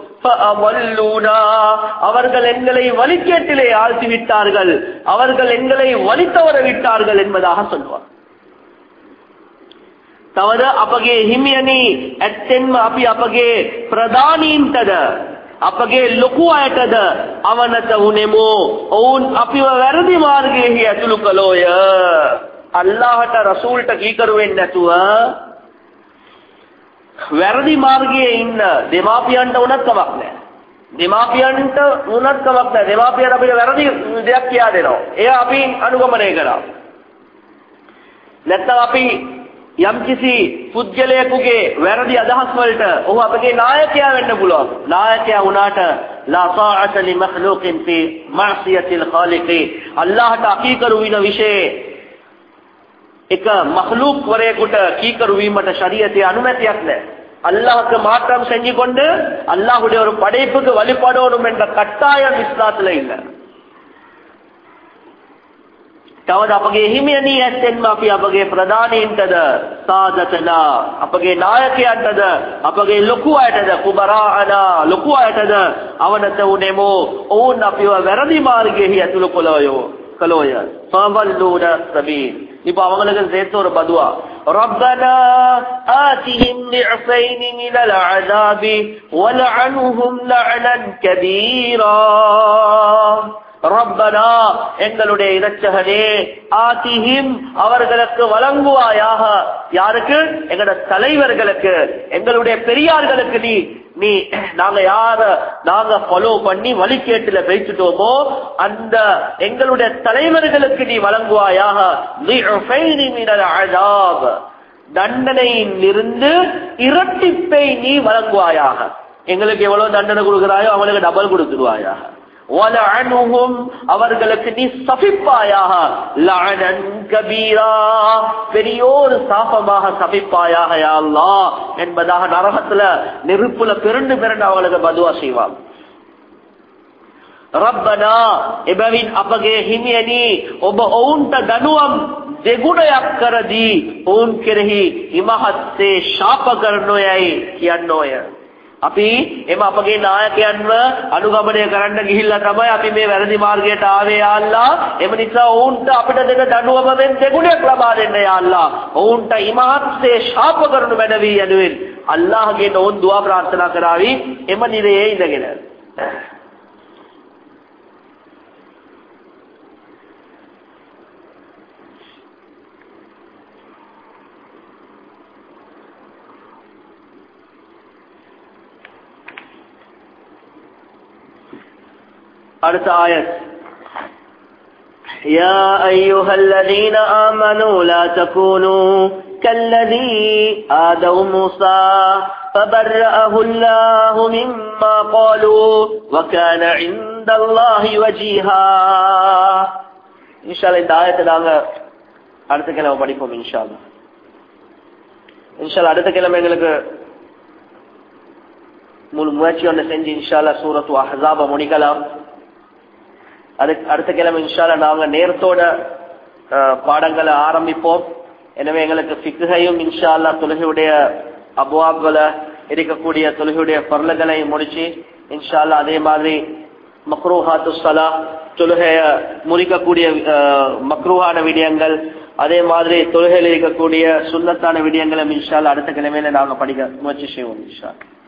[SPEAKER 1] அவர்கள் எங்களை வழிகேட்டிலே ஆழ்த்தி விட்டார்கள் அவர்கள் எங்களை வழித்தவர விட்டார்கள் என்பதாக சொல்வார். තවද අපගේ හිමියනි ඇත්තෙන්ම අපි අපගේ ප්‍රධානීන්ටද අපගේ ලොකු අයටද අවනත වුණෙමු ඔවුන් අපිව වැරදි මාර්ගයේ ඇතුළු කළෝය. අල්ලාහට රසූල්ට කීකරුවෙන්නේ නැතුව වැරදි මාර්ගයේ ඉන්න දෙමාපියන්ට උනත් කමක් නැහැ. දෙමාපියන්ට උනත් කමක් නැහැ. දෙමාපියන් අපිට වැරදි දෙයක් කියා දෙනවා. එයා අපි අනුගමනය කරා. නැත්නම් අපි යම්කිසි පුද්ගලයෙකුගේ වැරදි අදහස් වලට ඔහු අපගේ නායකයා වෙන්න පුළුවන්. නායකයා වුණාට ලා තාඅත ලි මඛ්ලූකින් ෆී මඅසියතිල් ඛාලිකී අල්ලාහට අකීකරු වින විශේෂ එක மக்லூக் வரையக்கூட கீக்கரு வீமட்ட ஷரியத்தை அனுமதிයක් නැහැ. அல்லாஹ்க்கு மாற்றம் செஞ்சு கொண்டு அல்லாஹ்வுடைய ஒரு படைப்புக்கு வழிபடணும் என்ற கட்டாயம் இஸ்லாத்துல இல்ல. තවද අපගේ හිමියනි ඇත්තෙන්ම අපි අපගේ ප්‍රධානීන්ටද සාදතනා අපගේ නායකයන්ටද අපගේ ලොකු අයටද කුබරානා ලොකු අයටද අවනත වුණෙමු ඔවුන් අපිව වැරදි මාර්ගයේ ඇතුළු කළෝය. فَضَلُّونَ السَّبِيلَ இப்ப அவங்களுக்கு சேர்த்து ஒரு பதுவா رَبَّنَا آتِهِمْ ضِعْفَيْنِ مِنَ الْعَذَابِ وَلَعَنْهُمْ لَعْنًا كَبِيرًا. ரப்பனா எங்களுடைய இரட்சகனே ஆதிஹிம் அவர்களுக்கு வழங்குவாயாக. யாருக்கு? எங்களுடைய தலைவர்களுக்கு எங்களுடைய பெரியார்களுக்கு நீ நாங்க ஃபாலோ பண்ணி வழிகேட்டுல பேசிட்டோமோ அந்த எங்களுடைய தலைவர்களுக்கு நீ வழங்குவாயாக. தண்டனையில் இருந்து இரட்டிப்பை நீ வழங்குவாயாக. எங்களுக்கு எவ்வளவு தண்டனை கொடுக்கிறாயோ அவங்களுக்கு டபுள் கொடுத்துருவாயாக. وَلَعَنُهُمْ அவர்களுக்கு நீ சபிப்பாயாக. லஅனன் கபீரா பெரியோர் சாபமாக சபிப்பாயாக யா அல்லாஹ் என்பதாக நரகத்துல நெருப்புல பிறண்டு அவங்களுக்கு பதுவா செய்வாங்க. රබ්බනා එබැවින් අපගේ හිමියනි ඔබ ඔවුන්ට දනුවම් දෙගුණයක් කර දී ඔවුන් කෙරෙහි ඉමහත්සේ ශාප කරනෝයයි කියනෝය. අපි එම අපගේ නායකයන්ව අනුගමනය කරන්න ගිහිල්ලා තමයි අපි මේ වැරදි මාර්ගයට ආවේ යා අල්ලාහ්. එම නිසා ඔවුන්ට අපිට දෙන දඬුවමෙන් දෙගුණයක් ලබා දෙන්න යා අල්ලාහ්. ඔවුන්ට ඉමහත්සේ ශාප කරනු මැනවි යනුවෙන් අල්ලාහ්ගෙන් ඔවුන් දුවා ප්‍රාර්ථනා කරાવી එම නිරයේ ඉඳගෙන. அடுத்த ஆயத் يا أيها الذين آمنوا لا تكونوا كالذي آذوا موسى فبرأه الله مما قالوا وكان عند الله وجيها. إن شاء الله இந்த ஆயத்தை நாங்க அடுத்த கிழமை படிப்போம் இன்ஷா அல்லாஹ். இன்ஷா அல்லாஹ் அடுத்த கிழமை எங்களுக்கு முழு முயற்சி ஒன்று செஞ்சு இன்ஷா அல்லாஹ் சூரத்து அஹ்ஸாப முடிக்கலாம். அதுக்கு அடுத்த கிழமை இன்ஷா அல்லாஹ் நாங்க நேரத்தோட பாடங்களை ஆரம்பிப்போம். எனவே எங்களுக்கு ஃபிக்ஹையும் இன்ஷா அல்லாஹ் தொழுகையுடைய அபுவாப்கள இருக்கக்கூடிய தொழுகையுடைய பர்லகளை முடிச்சு இன்ஷா அல்லாஹ் அதே மாதிரி மக்ரூஹாத்து ஸலாஹ் தொழுகைய முறிக்கக்கூடிய மக்ரூஹான விடயங்கள் அதே மாதிரி தொழுகையில் இருக்கக்கூடிய சுன்னத்தான விடயங்களை இன்ஷா அல்லாஹ் அடுத்த கிழமையில நாங்க படிக்க முயற்சி செய்வோம் இன்ஷா அல்லாஹ்.